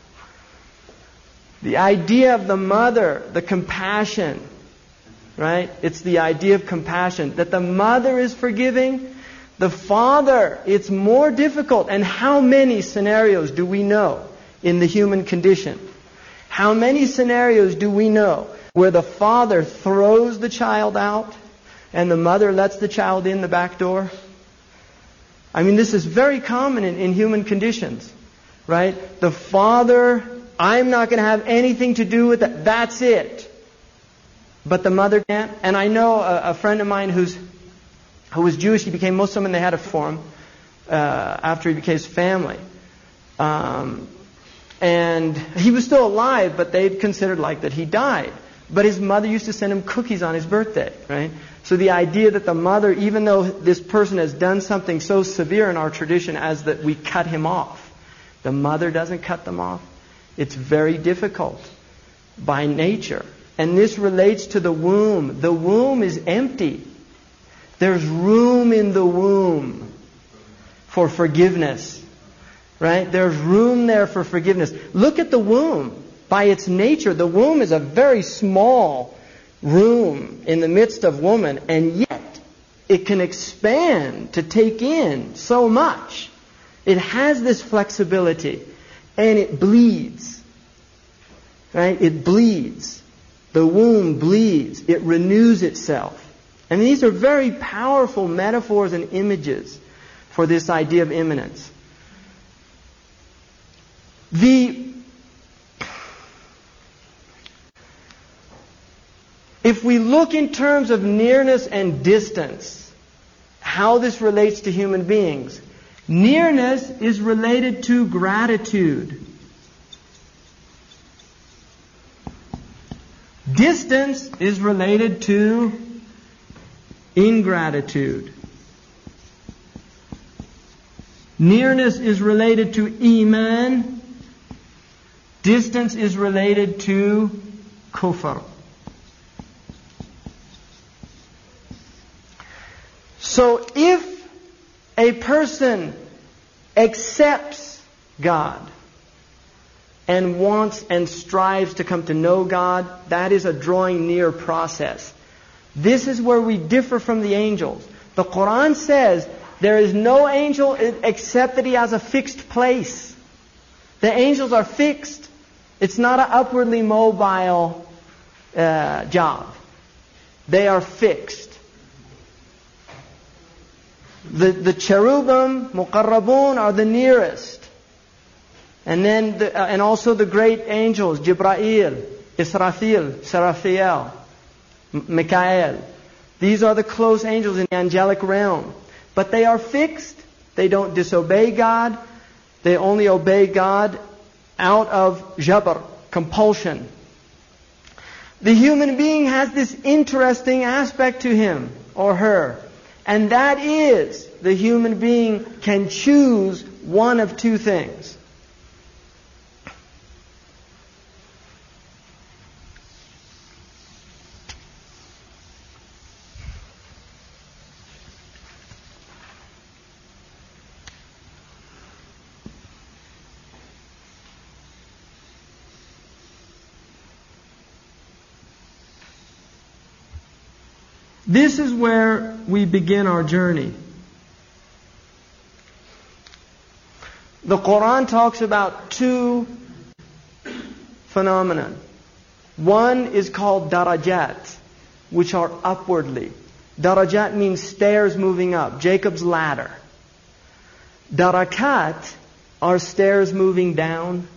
The idea of the mother, the compassion, right? It's the idea of compassion. That the mother is forgiving. The father, it's more difficult. And how many scenarios do we know in the human condition? How many scenarios do we know where the father throws the child out and the mother lets the child in the back door? I mean, this is very common in human conditions, right? The father, I'm not going to have anything to do with that. That's it. But the mother can't. And I know a friend of mine who was Jewish. He became Muslim, and they had a for him after he became his family. And he was still alive, but they'd considered like that he died. But his mother used to send him cookies on his birthday, right? So the idea that the mother, even though this person has done something so severe in our tradition as that we cut him off, the mother doesn't cut them off. It's very difficult by nature. And this relates to the womb. The womb is empty. There's room in the womb for forgiveness. Right? There's room there for forgiveness. Look at the womb. By its nature, the womb is a very small room in the midst of woman, and yet it can expand to take in so much. It has this flexibility, and it bleeds. Right? It bleeds. The womb bleeds. It renews itself. And these are very powerful metaphors and images for this idea of immanence. If we look in terms of nearness and distance, how this relates to human beings, nearness is related to gratitude. Distance is related to ingratitude. Nearness is related to iman. Distance is related to kufr. So if a person accepts God and wants and strives to come to know God, that is a drawing near process. This is where we differ from the angels. The Quran says there is no angel except that he has a fixed place. The angels are fixed. It's not an upwardly mobile job. They are fixed. The cherubim, muqarrabun, are the nearest. And then, and also the great angels, Jibra'il, Israfil, Serafiel, Mikael. These are the close angels in the angelic realm. But they are fixed. They don't disobey God. They only obey God out of jabr, compulsion. The human being has this interesting aspect to him or her. And that is, the human being can choose one of two things. This is where we begin our journey. The Quran talks about two phenomena. One is called darajat, which are upwardly. Darajat means stairs moving up, Jacob's ladder. Darakat are stairs moving down.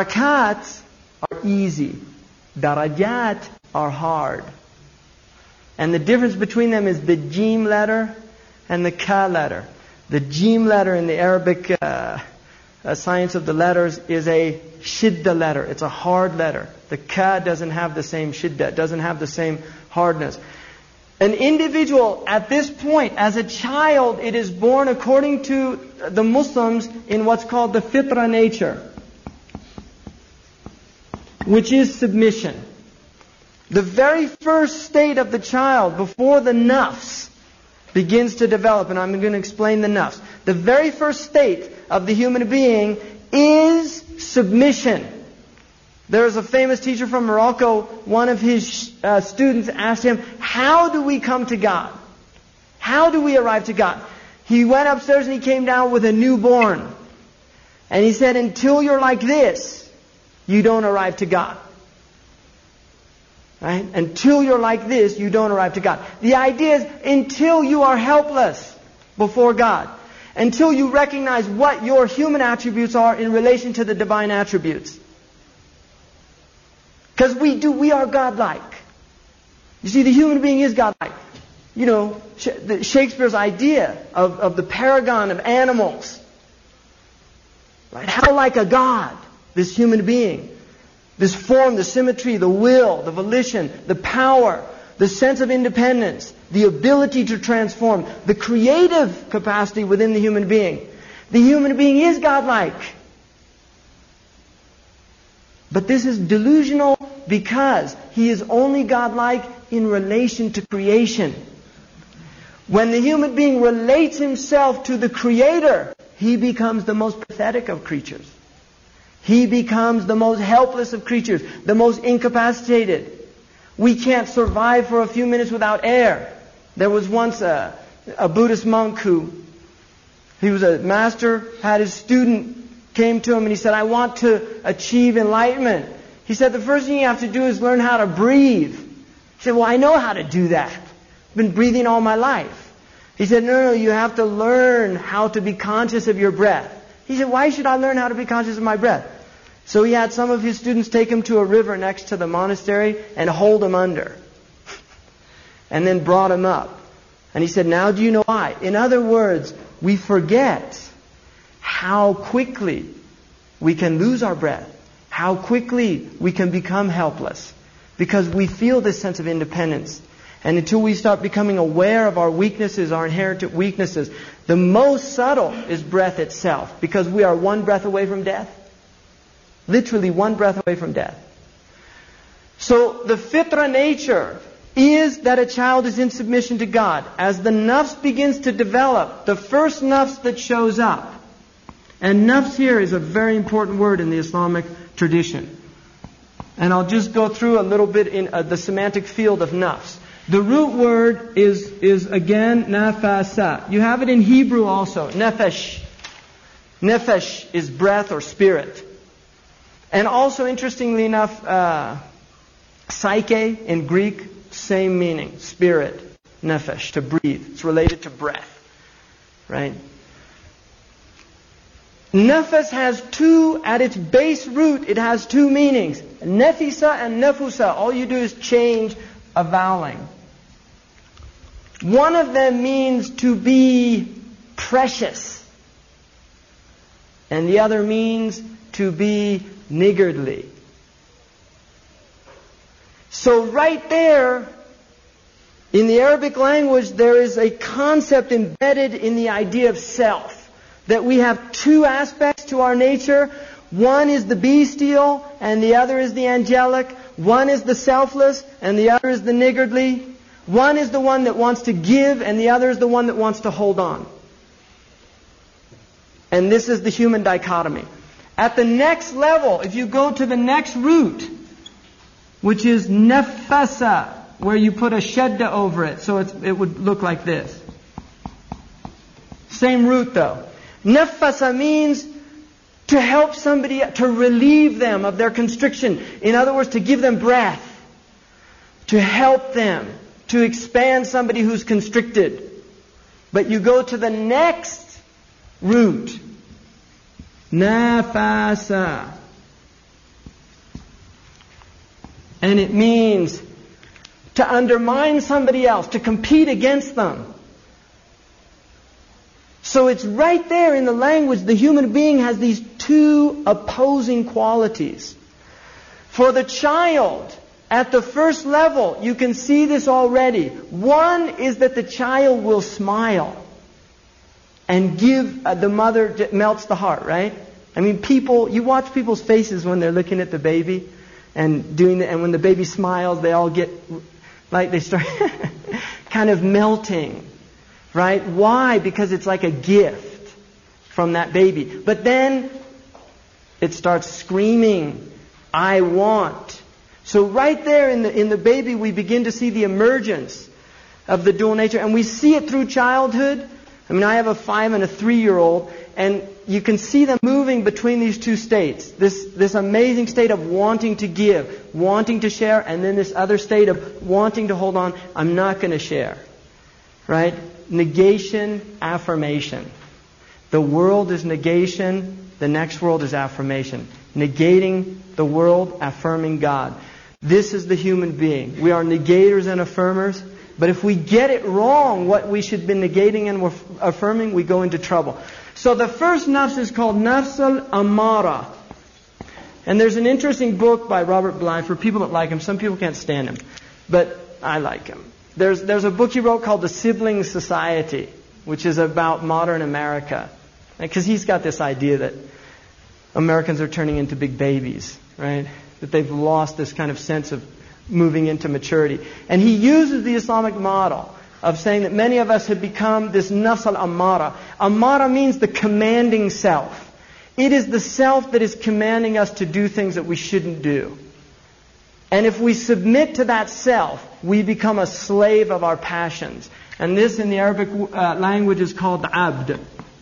Darakat are easy. Darajat are hard. And the difference between them is the jim letter and the ka letter. The jim letter in the Arabic science of the letters is a shidda letter. It's a hard letter. The ka doesn't have the same shidda, doesn't have the same hardness. An individual at this point, as a child, it is born according to the Muslims in what's called the fitra nature, which is submission. The very first state of the child before the nafs begins to develop, and I'm going to explain the nafs. The very first state of the human being is submission. There's a famous teacher from Morocco. One of his students asked him, how do we come to God? How do we arrive to God? He went upstairs and he came down with a newborn. And he said, until you're like this, you don't arrive to God. Right? Until you're like this, you don't arrive to God. The idea is until you are helpless before God. Until you recognize what your human attributes are in relation to the divine attributes. Because we are godlike. You see, the human being is godlike. You know, Shakespeare's idea of the paragon of animals. Right? How like a god, this human being. This form, the symmetry, the will, the volition, the power, the sense of independence, the ability to transform, the creative capacity within the human being. The human being is godlike. But this is delusional because he is only godlike in relation to creation. When the human being relates himself to the Creator, he becomes the most pathetic of creatures. He becomes the most helpless of creatures, the most incapacitated. We can't survive for a few minutes without air. There was once a Buddhist monk he was a master, had his student came to him and he said, I want to achieve enlightenment. He said, the first thing you have to do is learn how to breathe. He said, well, I know how to do that. I've been breathing all my life. He said, no, you have to learn how to be conscious of your breath. He said, why should I learn how to be conscious of my breath? So he had some of his students take him to a river next to the monastery and hold him under. And then brought him up. And he said, now do you know why? In other words, we forget how quickly we can lose our breath. How quickly we can become helpless. Because we feel this sense of independence. And until we start becoming aware of our weaknesses, our inherent weaknesses, the most subtle is breath itself. Because we are one breath away from death. Literally one breath away from death. So the fitra nature is that a child is in submission to God. As the nafs begins to develop, the first nafs that shows up, and nafs here is a very important word in the Islamic tradition. And I'll just go through a little bit in the semantic field of nafs. The root word is again nafasa. You have it in Hebrew also, nefesh. Nefesh is breath or spirit. And also, interestingly enough, psyche in Greek, same meaning, spirit, nefesh, to breathe. It's related to breath, right? Nefes has at its base root, it has two meanings. Nefisa and nefusa. All you do is change a vowel. One of them means to be precious. And the other means to be niggardly. So right there, in the Arabic language, there is a concept embedded in the idea of self. That we have two aspects to our nature. One is the bestial and the other is the angelic. One is the selfless and the other is the niggardly. One is the one that wants to give and the other is the one that wants to hold on. And this is the human dichotomy. At the next level, if you go to the next root, which is nefasa, where you put a shadda over it, so it would look like this. Same root though. Nefasa means to help somebody, to relieve them of their constriction. In other words, to give them breath. To help them. To expand somebody who's constricted. But you go to the next root. Nafasa. And it means to undermine somebody else, to compete against them. So it's right there in the language. The human being has these two opposing qualities. For the child, at the first level, you can see this already. One is that the child will smile and give the mother, melts the heart, right? I mean, you watch people's faces when they're looking at the baby and when the baby smiles, they all get, like they start kind of melting, right? Why? Because it's like a gift from that baby. But then it starts screaming, I want. So right there in the baby, we begin to see the emergence of the dual nature. And we see it through childhood. I mean, I have a 5 and a 3-year-old, and you can see them moving between these two states. This amazing state of wanting to give, wanting to share, and then this other state of wanting to hold on, I'm not going to share. Right? Negation, affirmation. The world is negation, the next world is affirmation. Negating the world, affirming God. This is the human being. We are negators and affirmers. But if we get it wrong, what we should be negating and affirming, we go into trouble. So the first nafs is called Nafs al-Amara. And there's an interesting book by Robert Bly, for people that like him. Some people can't stand him, but I like him. There's a book he wrote called The Sibling Society, which is about modern America. Because he's got this idea that Americans are turning into big babies, right? That they've lost this kind of sense of moving into maturity. And he uses the Islamic model of saying that many of us have become this nafs al-amara. Amara means the commanding self. It is the self that is commanding us to do things that we shouldn't do. And if we submit to that self, we become a slave of our passions. And this in the Arabic language is called abd.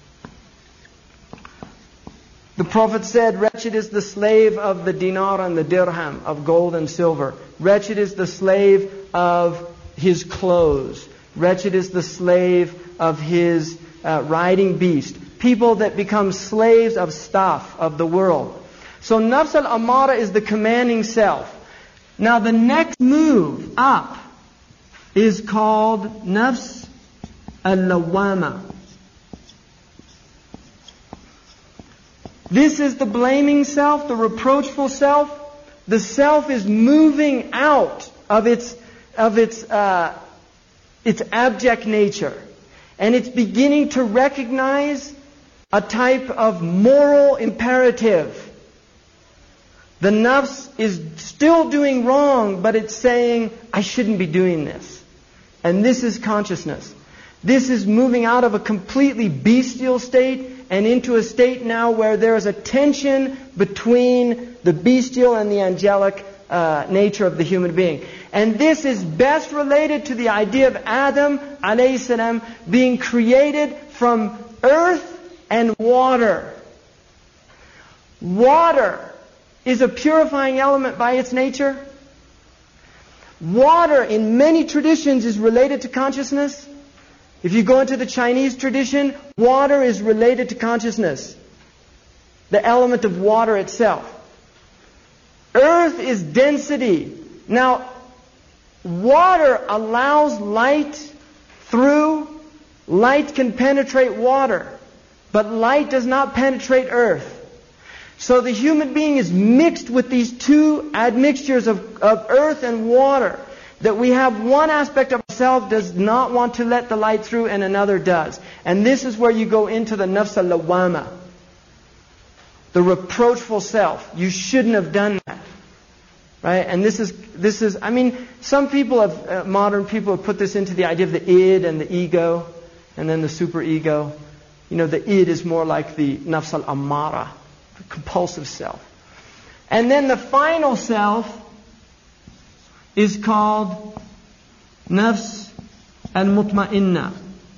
The Prophet said, wretched is the slave of the dinar and the dirham, of gold and silver. Wretched is the slave of his clothes. Wretched is the slave of his riding beast. People that become slaves of stuff, of the world. So nafs al-amara is the commanding self. Now the next move up is called nafs al-lawama. This is the blaming self, the reproachful self. The self is moving out of its abject nature. And it's beginning to recognize a type of moral imperative. The nafs is still doing wrong, but it's saying, I shouldn't be doing this. And this is consciousness. This is moving out of a completely bestial state and into a state now where there is a tension between the bestial and the angelic nature of the human being. And this is best related to the idea of Adam alayhi salam being created from earth and water. Water is a purifying element by its nature. Water in many traditions is related to consciousness. If you go into the Chinese tradition, water is related to consciousness. The element of water itself. Earth is density. Now, water allows light through. Light can penetrate water. But light does not penetrate earth. So the human being is mixed with these two admixtures of earth and water. That we have one aspect of ourselves does not want to let the light through and another does. And this is where you go into the nafs al-lawama. The reproachful self. You shouldn't have done that. Right? And this is, I mean, some people have, modern people have put this into the idea of the id and the ego, and then the superego. You know, the id is more like the nafs al-amara, the compulsive self. And then the final self is called nafs al-mutma'inna.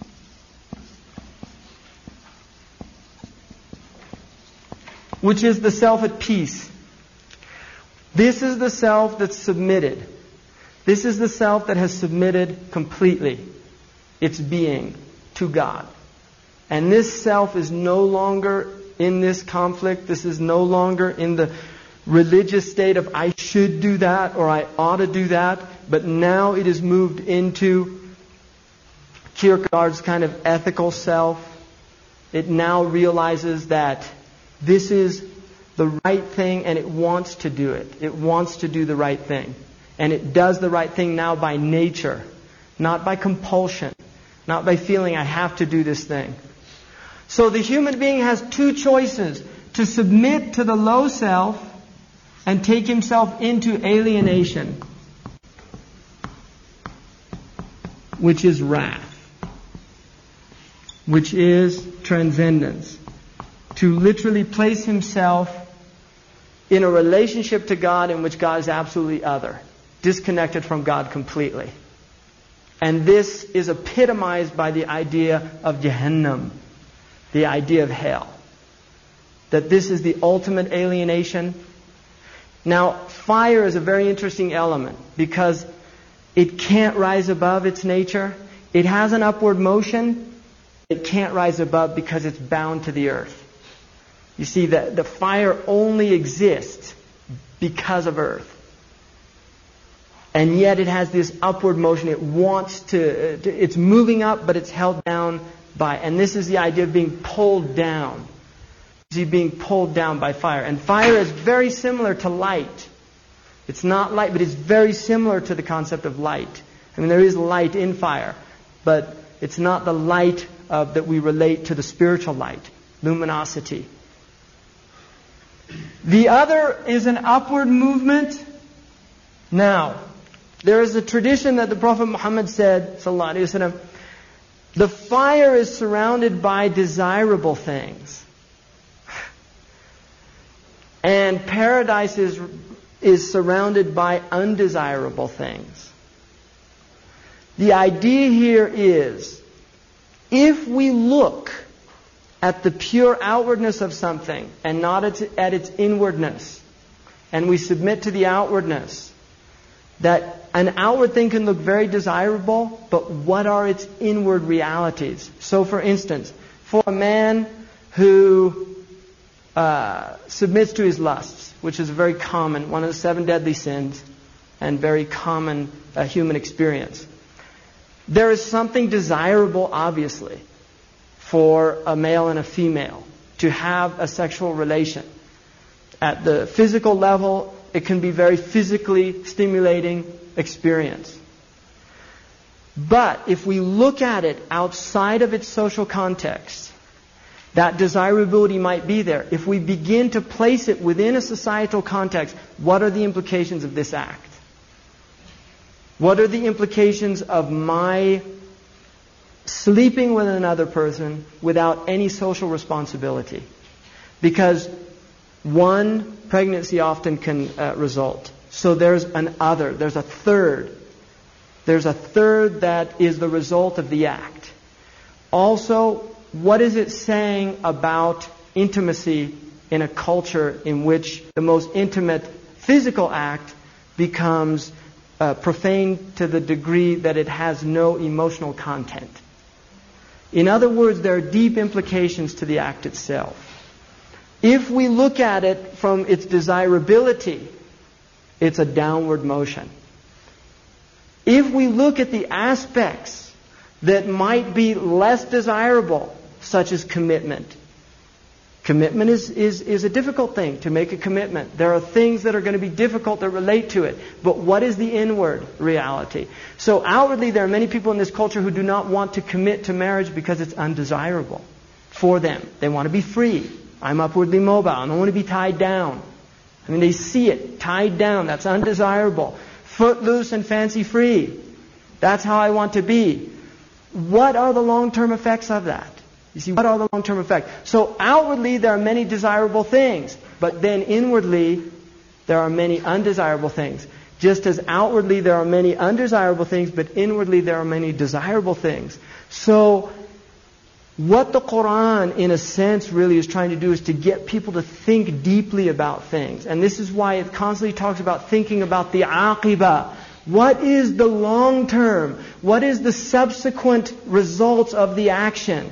Which is the self at peace. This is the self that's submitted. This is the self that has submitted completely its being to God. And this self is no longer in this conflict. This is no longer in the religious state of I should do that or I ought to do that. but now it is moved into Kierkegaard's kind of ethical self. It now realizes that this is the right thing and it wants to do it. It wants to do the right thing. And it does the right thing now by nature, not by compulsion, not by feeling I have to do this thing. So the human being has two choices: to submit to the low self and take himself into alienation, which is wrath, which is transcendence. To literally place himself in a relationship to God in which God is absolutely other, disconnected from God completely. And this is epitomized by the idea of Jahannam, the idea of hell. That this is the ultimate alienation. Now, fire is a very interesting element because it can't rise above its nature. It has an upward motion. It can't rise above because it's bound to the earth. You see, the fire only exists because of earth. And yet it has this upward motion. It wants it's moving up, but it's held down by, and this is the idea of being pulled down. You see, being pulled down by fire. And fire is very similar to light. It's not light, but it's very similar to the concept of light. I mean, there is light in fire, but it's not the light that we relate to the spiritual light, luminosity. The other is an upward movement. Now, there is a tradition that the Prophet Muhammad said, sallallahu alaihi wasallam, the fire is surrounded by desirable things. And paradise is surrounded by undesirable things. The idea here is, if we look at the pure outwardness of something and not at its inwardness, and we submit to the outwardness, that an outward thing can look very desirable, but what are its inward realities? So for instance, for a man who submits to his lusts, which is very common, one of the 7 deadly sins, and very common human experience. There is something desirable, obviously, for a male and a female to have a sexual relation. At the physical level, it can be very physically stimulating experience. But if we look at it outside of its social context, that desirability might be there. If we begin to place it within a societal context, what are the implications of this act? What are the implications of my sleeping with another person without any social responsibility? Because one pregnancy often can result. So there's an other, there's a third. There's a third that is the result of the act. Also, what is it saying about intimacy in a culture in which the most intimate physical act becomes profane to the degree that it has no emotional content? In other words, there are deep implications to the act itself. If we look at it from its desirability, it's a downward motion. If we look at the aspects that might be less desirable, such as commitment. Commitment is a difficult thing, to make a commitment. There are things that are going to be difficult that relate to it. But what is the inward reality? So outwardly, there are many people in this culture who do not want to commit to marriage because it's undesirable for them. They want to be free. I'm upwardly mobile. I don't want to be tied down. I mean, they see it, tied down. That's undesirable. Footloose and fancy free. That's how I want to be. What are the long-term effects of that? You see, what are the long-term effects? So outwardly, there are many desirable things. But then inwardly, there are many undesirable things. Just as outwardly, there are many undesirable things, but inwardly, there are many desirable things. So what the Quran, in a sense, really is trying to do is to get people to think deeply about things. And this is why it constantly talks about thinking about the aqibah. What is the long term? What is the subsequent results of the action?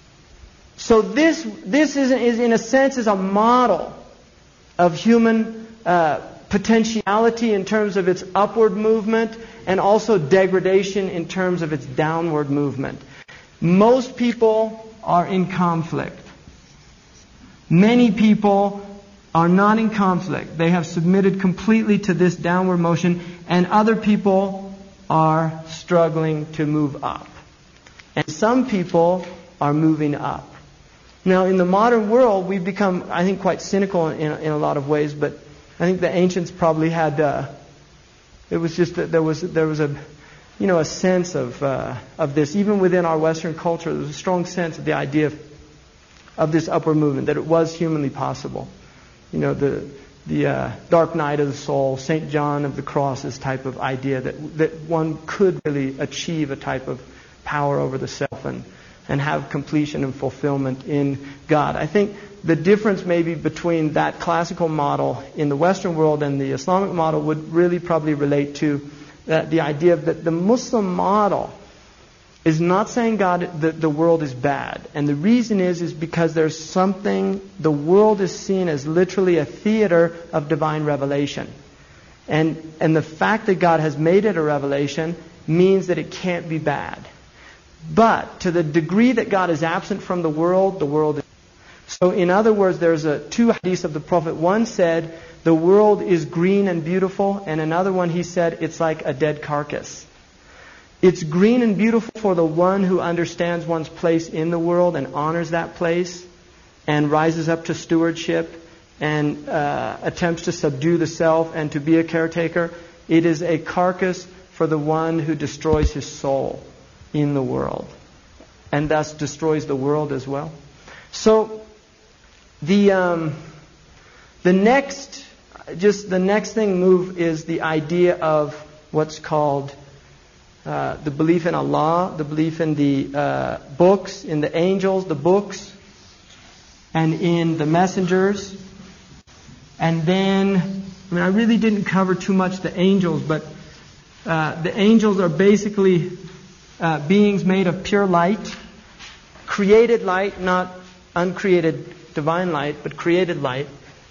So this is in a sense is a model of human potentiality in terms of its upward movement, and also degradation in terms of its downward movement. Most people are in conflict. Many people are not in conflict. They have submitted completely to this downward motion, and other people are struggling to move up. And some people are moving up. Now, in the modern world, we've become, I think, quite cynical in a lot of ways, but I think the ancients probably had, it was just that there was a sense of this. Even within our Western culture, there was a strong sense of the idea of this upward movement, that it was humanly possible. The dark night of the soul, St. John of the Cross's type of idea that one could really achieve a type of power over the self and have completion and fulfillment in God. I think the difference maybe between that classical model in the Western world and the Islamic model would really probably relate to the idea that the Muslim model is not saying that the world is bad. And the reason is because there's something, the world is seen as literally a theater of divine revelation. And the fact that God has made it a revelation means that it can't be bad. But to the degree that God is absent from the world is. So in other words, there's two hadiths of the Prophet. One said, the world is green and beautiful. And another one, he said, it's like a dead carcass. It's green and beautiful for the one who understands one's place in the world and honors that place and rises up to stewardship and attempts to subdue the self and to be a caretaker. It is a carcass for the one who destroys his soul in the world and thus destroys the world as well. So the next thing move is the idea of what's called the belief in Allah, the belief in the books, in the angels, the books, and in the messengers. And then, I really didn't cover too much the angels, but the angels are basically beings made of pure light, created light, not uncreated divine light, but created light.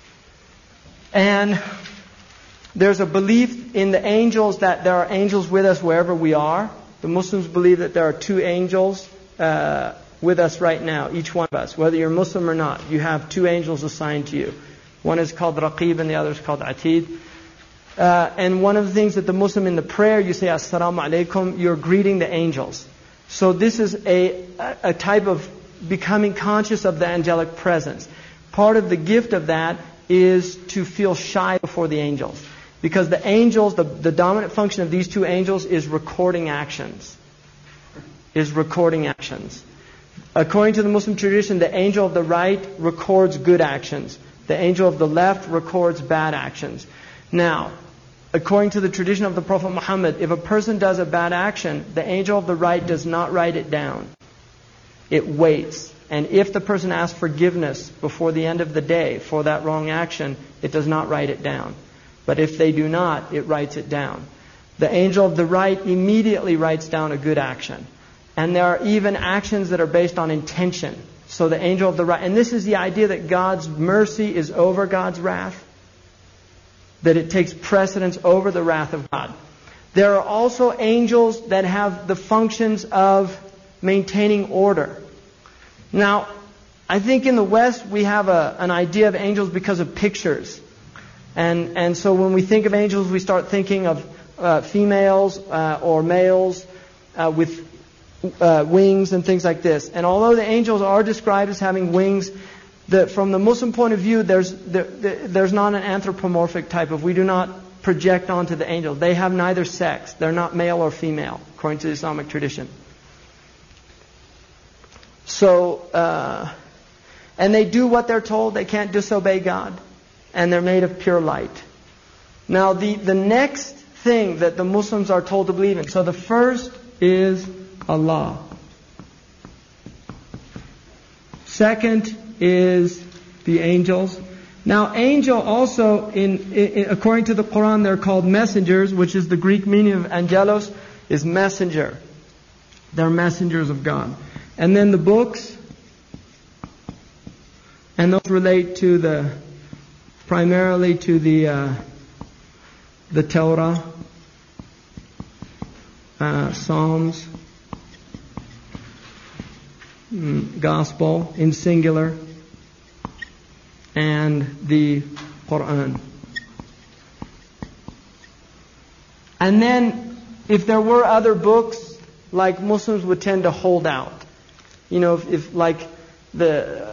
And there's a belief in the angels that there are angels with us wherever we are. The Muslims believe that there are two angels with us right now, each one of us. Whether you're Muslim or not, you have two angels assigned to you. One is called Raqib and the other is called Atid. And one of the things that the Muslim in the prayer, you say Assalamu alaikum, you're greeting the angels. So this is a type of becoming conscious of the angelic presence. Part of the gift of that is to feel shy before the angels. Because the angels, the dominant function of these two angels is recording actions. According to the Muslim tradition, the angel of the right records good actions. The angel of the left records bad actions. Now, according to the tradition of the Prophet Muhammad, if a person does a bad action, the angel of the right does not write it down. It waits. And if the person asks forgiveness before the end of the day for that wrong action, it does not write it down. But if they do not, it writes it down. The angel of the right immediately writes down a good action. And there are even actions that are based on intention. So the angel of the right, and this is the idea that God's mercy is over God's wrath. That it takes precedence over the wrath of God. There are also angels that have the functions of maintaining order. Now, I think in the West we have an idea of angels because of pictures. And so when we think of angels, we start thinking of females or males with wings and things like this. And although the angels are described as having wings, from the Muslim point of view, there's not an anthropomorphic type of, we do not project onto the angels. They have neither sex. They're not male or female, according to the Islamic tradition. So, and they do what they're told. They can't disobey God. And they're made of pure light. Now, the next thing that the Muslims are told to believe in. So the first is Allah. Second is the angels. Now, angel also, according to the Quran, they're called messengers, which is the Greek meaning of angelos, is messenger. They're messengers of God. And then the books, and those relate to the primarily to the Torah, Psalms, Gospel in singular, and the Quran. And then, if there were other books, like Muslims would tend to hold out. You know, if like the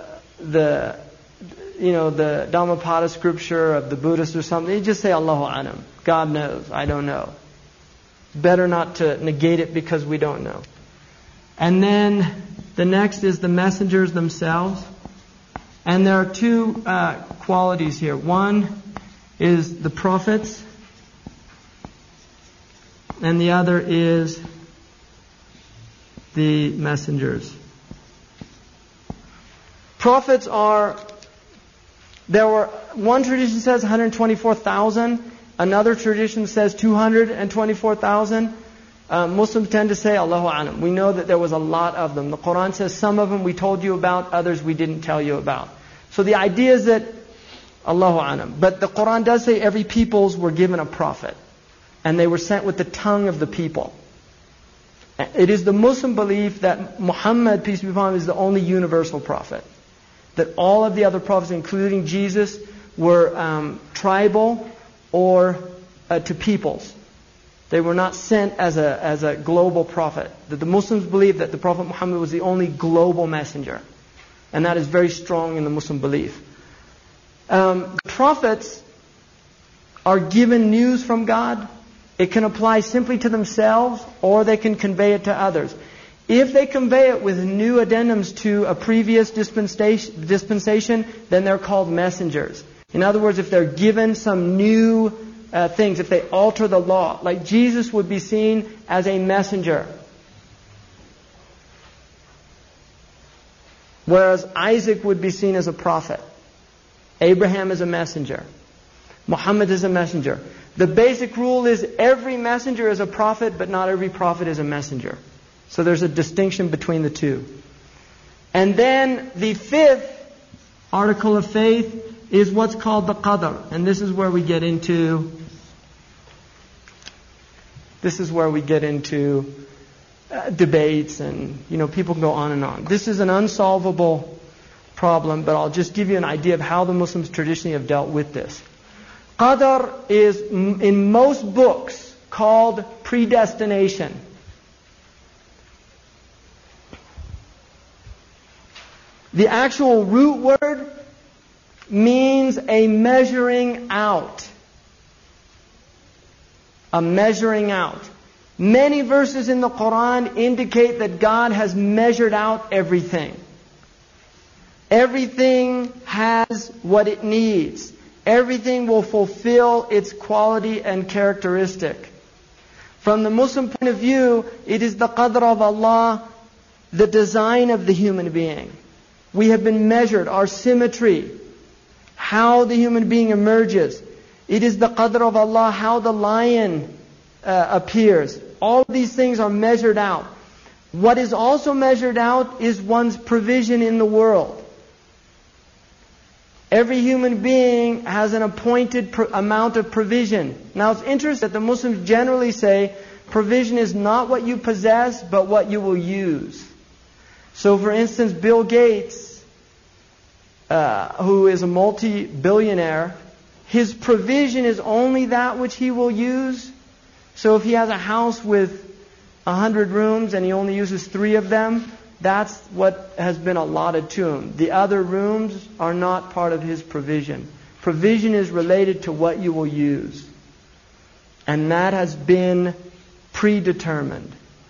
Dhammapada scripture of the Buddhists or something, you just say Allahu Alam. God knows, I don't know. Better not to negate it because we don't know. And then the next is the messengers themselves. And there are two qualities here. One is the prophets, and the other is the messengers. Prophets one tradition says 124,000, another tradition says 224,000. Muslims tend to say Allahu Alam. We know that there was a lot of them. The Quran says some of them we told you about, others we didn't tell you about. So the idea is that Allahu Alam. But the Quran does say every peoples were given a prophet, and they were sent with the tongue of the people. It is the Muslim belief that Muhammad, peace be upon him, is the only universal prophet. That all of the other prophets, including Jesus, were tribal or to peoples. They were not sent as a global prophet. That the Muslims believe that the Prophet Muhammad was the only global messenger. And that is very strong in the Muslim belief. The prophets are given news from God. It can apply simply to themselves, or they can convey it to others. If they convey it with new addendums to a previous dispensation, then they're called messengers. In other words, if they're given some new things, if they alter the law, like Jesus would be seen as a messenger, whereas Isaac would be seen as a prophet. Abraham is a messenger. Muhammad is a messenger. The basic rule is every messenger is a prophet, but not every prophet is a messenger. So there's a distinction between the two. And then the fifth article of faith is what's called the qadr. And this is where we get into debates, and people can go on and on. This is an unsolvable problem, but I'll just give you an idea of how the Muslims traditionally have dealt with this. Qadr is in most books called predestination. The actual root word means a measuring out. A measuring out. Many verses in the Quran indicate that God has measured out everything. Everything has what it needs. Everything will fulfill its quality and characteristic. From the Muslim point of view, it is the qadr of Allah, the design of the human being. We have been measured, our symmetry, how the human being emerges. It is the qadr of Allah, how the lion appears. All of these things are measured out. What is also measured out is one's provision in the world. Every human being has an appointed amount of provision. Now it's interesting that the Muslims generally say provision is not what you possess, but what you will use. So for instance, Bill Gates, who is a multi-billionaire, his provision is only that which he will use. So if he has a house with 100 rooms and he only uses 3 of them, that's what has been allotted to him. The other rooms are not part of his provision. Provision is related to what you will use. And that has been predetermined.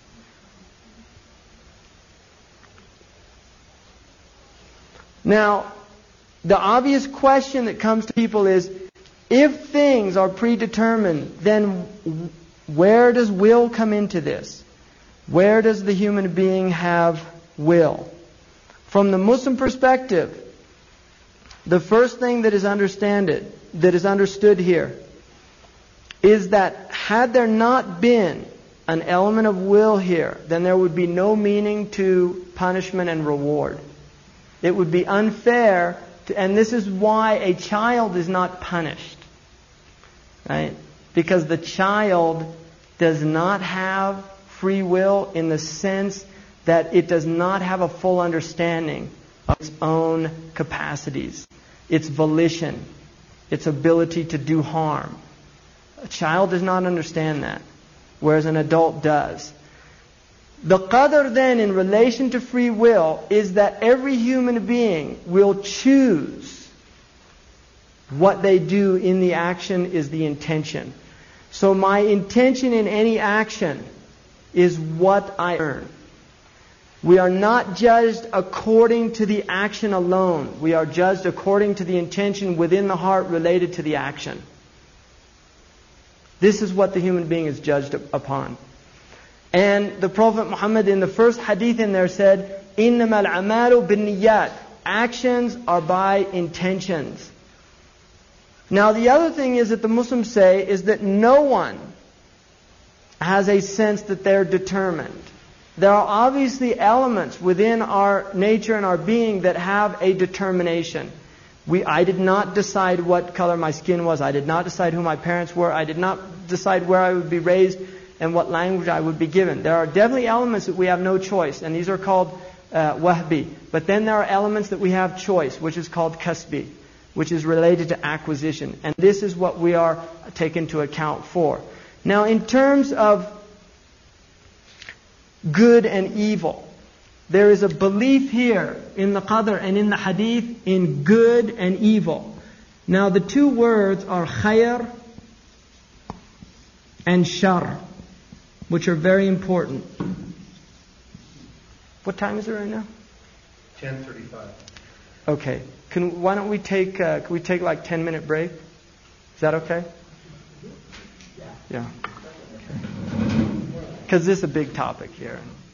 Now, the obvious question that comes to people is, if things are predetermined, then where does will come into this? Where does the human being have will? From the Muslim perspective, the first thing that is understood here is that had there not been an element of will here, then there would be no meaning to punishment and reward. It would be unfair and this is why a child is not punished. Right? Because the child does not have free will in the sense that it does not have a full understanding of its own capacities, its volition, its ability to do harm. A child does not understand that, whereas an adult does. The qadr then in relation to free will is that every human being will choose what they do in the action is the intention. So my intention in any action is what I earn. We are not judged according to the action alone. We are judged according to the intention within the heart related to the action. This is what the human being is judged upon. And the Prophet Muhammad in the first hadith in there said, إِنَّمَا الْعَمَالُ بِالنِّيَّاتِ. Actions are by intentions. Now the other thing is that the Muslims say is that no one has a sense that they're determined. There are obviously elements within our nature and our being that have a determination. I did not decide what color my skin was. I did not decide who my parents were. I did not decide where I would be raised and what language I would be given. There are definitely elements that we have no choice, and these are called wahbi. But then there are elements that we have choice, which is called kasbi, which is related to acquisition. And this is what we are taken into account for. Now, in terms of good and evil, there is a belief here in the qadr and in the hadith in good and evil. Now, the two words are khayr and shar, which are very important. What time is it right now? 10:35. Okay. Why don't we take like 10-minute break? Is that okay? Yeah. Because this is a big topic here.